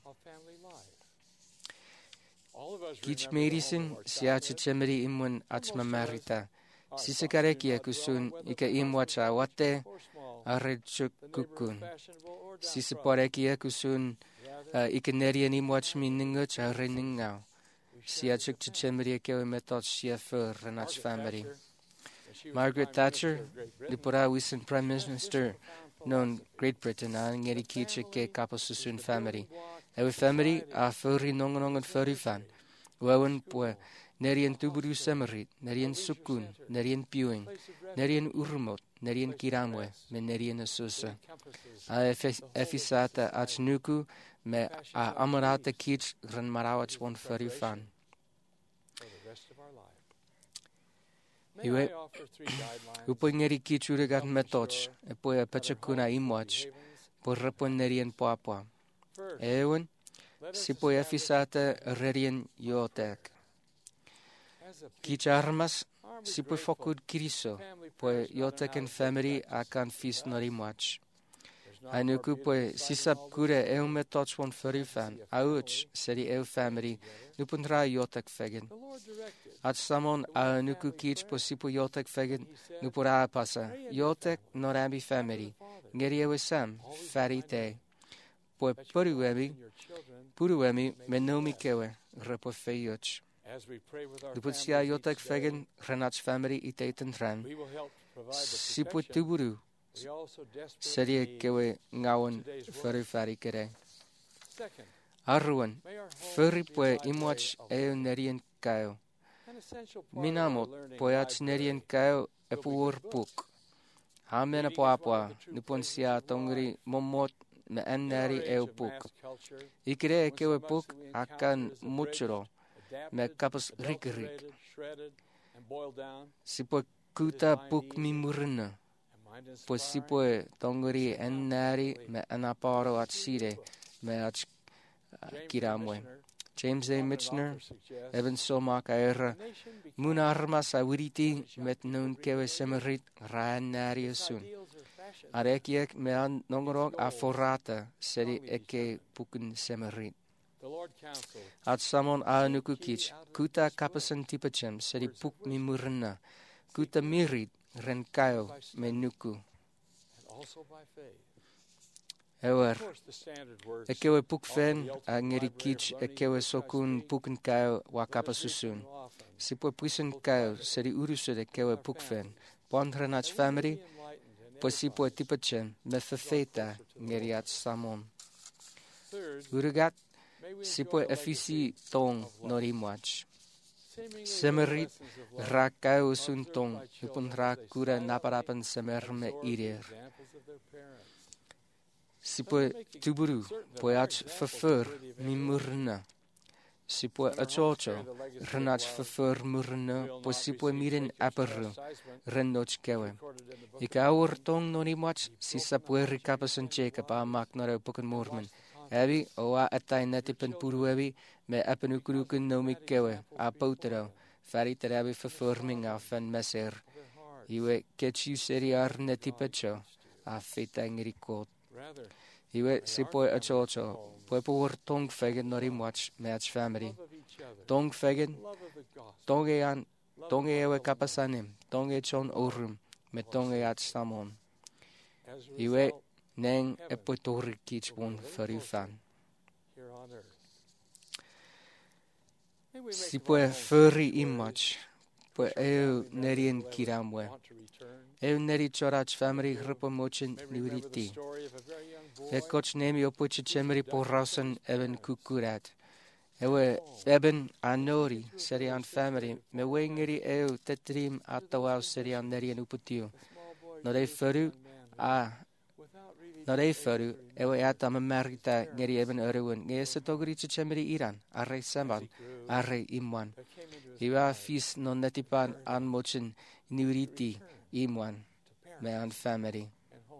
Kich merisin sia chichemeri imwan ach mamarita. Sisakareki akusun ika imwacha wate arrechuk kukun. Sisaporeki akusun ika nerian imwach mininguch arreningau. Sia chuk chichemeri kewe method sia fur renach family. Margaret Thatcher, Lipura Wisan Prime Minister, known Great Britain, a ngeri kiche ke kapasusun family. Ewe family a furri nongonongon furri fan. Wawan poe nerian tuburu semerit, nerian sukun, nerian piuing, nerian urmot, nerian kiramwe, me nerian asusa. A efisata ach nuku me a amarata kich ran marawach won furri fan. Iwe upo ngeri kichura gat metoch e poe pachakuna imwach por repon nerian poapua. Ewen si poe efisata rerian yotek. Kicha armas si poe fokud kiriso poe yotek en family akan fis norimwach. Anuku poe sisap kure eu metoch won furifan auch seri eu family nupundra yotek fegen. At samon a nuku kich po sipo yotek fegen nupura pasa yotek norambi family ngeri ewe sam farite po puruemi puruemi menomi kewe repo feyoch duputsia yotek fegen renach family iteten ran sipo tuburu serie kewe ngawan farifari kere arruan furri poe imwach e nerien kao minamot poeach nerien kao e puur puk hamena poapua nipon sia tongri momot me enneri e puk ikire kewe puk akan muchro me kapas rikrik sipo kuta puk mimurna po sipo tongri enneri me anaparo at sire me ach kiramwe. James A. Michener, Evan Somak Aera, Muna Armas Awiriti, met nun kewe semerit, raan nari asun. Arekiek me an nongorog a forata, seri eke puken semerit. At samon a nukukich, kuta kapasan tipachem, seri puk mi murna, kuta mirit, ren kayo me nuku. Ewer, ekewe puk fen, a ngeri kich, ekewe sokun puken kao wakapa susun. Sipo puisen kao, seri urusud ekewe puk fen. Pondrenach family, po sipo tipachem, me fefeta ngeri at samon. Urugat, sipo efisi tong norimwach. Semerit, ra kao sun tong, upun ra kura naparapan semerme irir. Sipo tuburu, poeach verfur mi murna. Sipo achocho, renach verfur murna, po sipo miren aperu, rennoch kewe. Ika aur tong norimwach, si sapwe rikapasan Jacob a mak naro puken mormen. Ebi, oa atai netipen puruebi, me apenukuruken nomi kewe, a potero, fari terabi verfurming af en meser. Iwe ketchu seriar netipecho, a feta ngirikot. Iwe sipo achocho, puepo tong fegen norimwach match family. Tong fegen, tonge an, tonge ewe kapasanim, tonge chon orum, me tonge at samon. Iwe neng epotori kichbon farifan. Sipo furry imach, po eu nerien kiramwe. Eu neri chorach family gripo mochin nuriti. E koch nemi opoche chemri porrasen eben kukurat. Ewe eben anori serian family me wengeri eu tetrim atawau serian nerien uputiu. No de feru a Na rei wharu, ewa ea tama marita ngeri eben urewin, nge esa toguri chichemiri Iran, arrei saman, arrei imwan. Iwa fis non netipan an mochin niuriti imwan, me an family.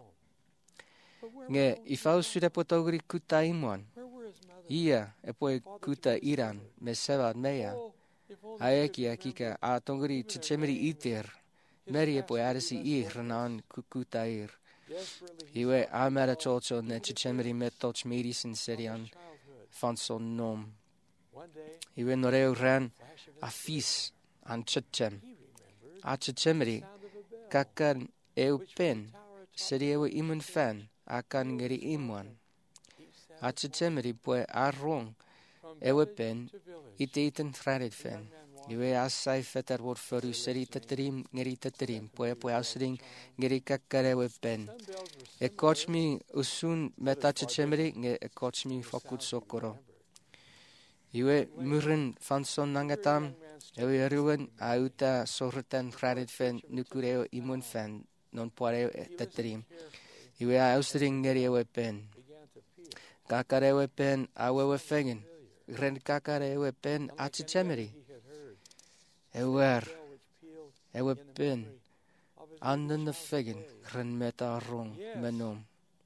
Nge, ifau suda po toguri kuta imwan. Ia, e poe kuta Iran, me sevad mea. Aeki akika, a toguri chichemiri iter, meri e poe arisi i ranan kukuta ir. Iwe amara chocho ne chichemiri metoch medicine serian fanson nom. Iwe noreo ran a fis an chichem. A chichemiri kakan eu pen seri ewe imun fan akan ngeri imwan. A chichemiri poe arrong ewe pen ite iten threaded fan. Iwe asai fetar word foru seri teterim ngeri teterim poe poe ausring ngeri kakare ewe pen. E coach mi usun meta chichemiri nge e coach mi fokut sokoro. Iwe muren fanson nangatam ewe eruwen auta sorten threaded fan nukureo imun fan non poareo teterim. Iwe ausring ngeri ewe pen. Kakare ewe pen awewe fengen. Ren kakare ewe pen a chichemiri. Ewer, ewe pen, anden de fegen, ren meta rong, menom.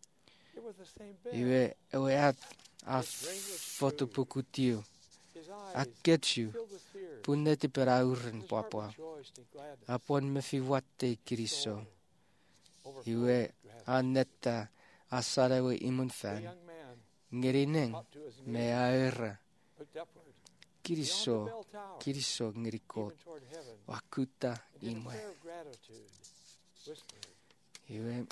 Iwe, ewe at, a fotopukutiu, a ketju, puneti per auren papa, a pon me fi watte kiriso. Iwe, a netta, a sarewe imun fan, ngerineng, me a era. Kiriso, kiriso ngirikot, wakuta imwe. Iwe,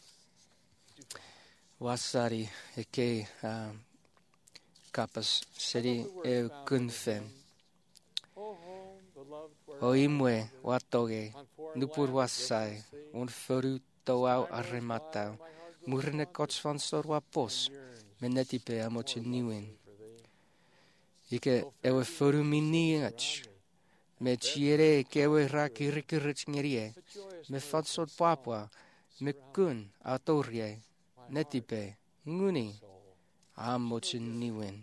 wasari eke um, kapas seri e kunfen. O imwe watoge, nupur wasai, un foru toau arrematau, murne kots van sor wapos, menetipe amoche niwen. Ike ewe foru miniach, me chiere ke ewe ra kirikirich ngerie, me fatsot papua, me kun autorie, netipe, nguni, amochin niwen.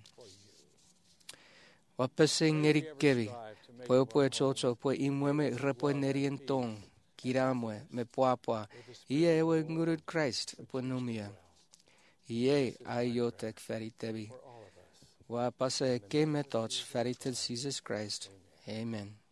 Wapese ngeri kevi, poe poe chocho, poe imweme repoe nerien tong, kiramwe, me papua, ie ewe ngurud Christ, poe numia. Ie aiotek feritevi. Wa pase ke metoch ferited Jesus Christ. Amen.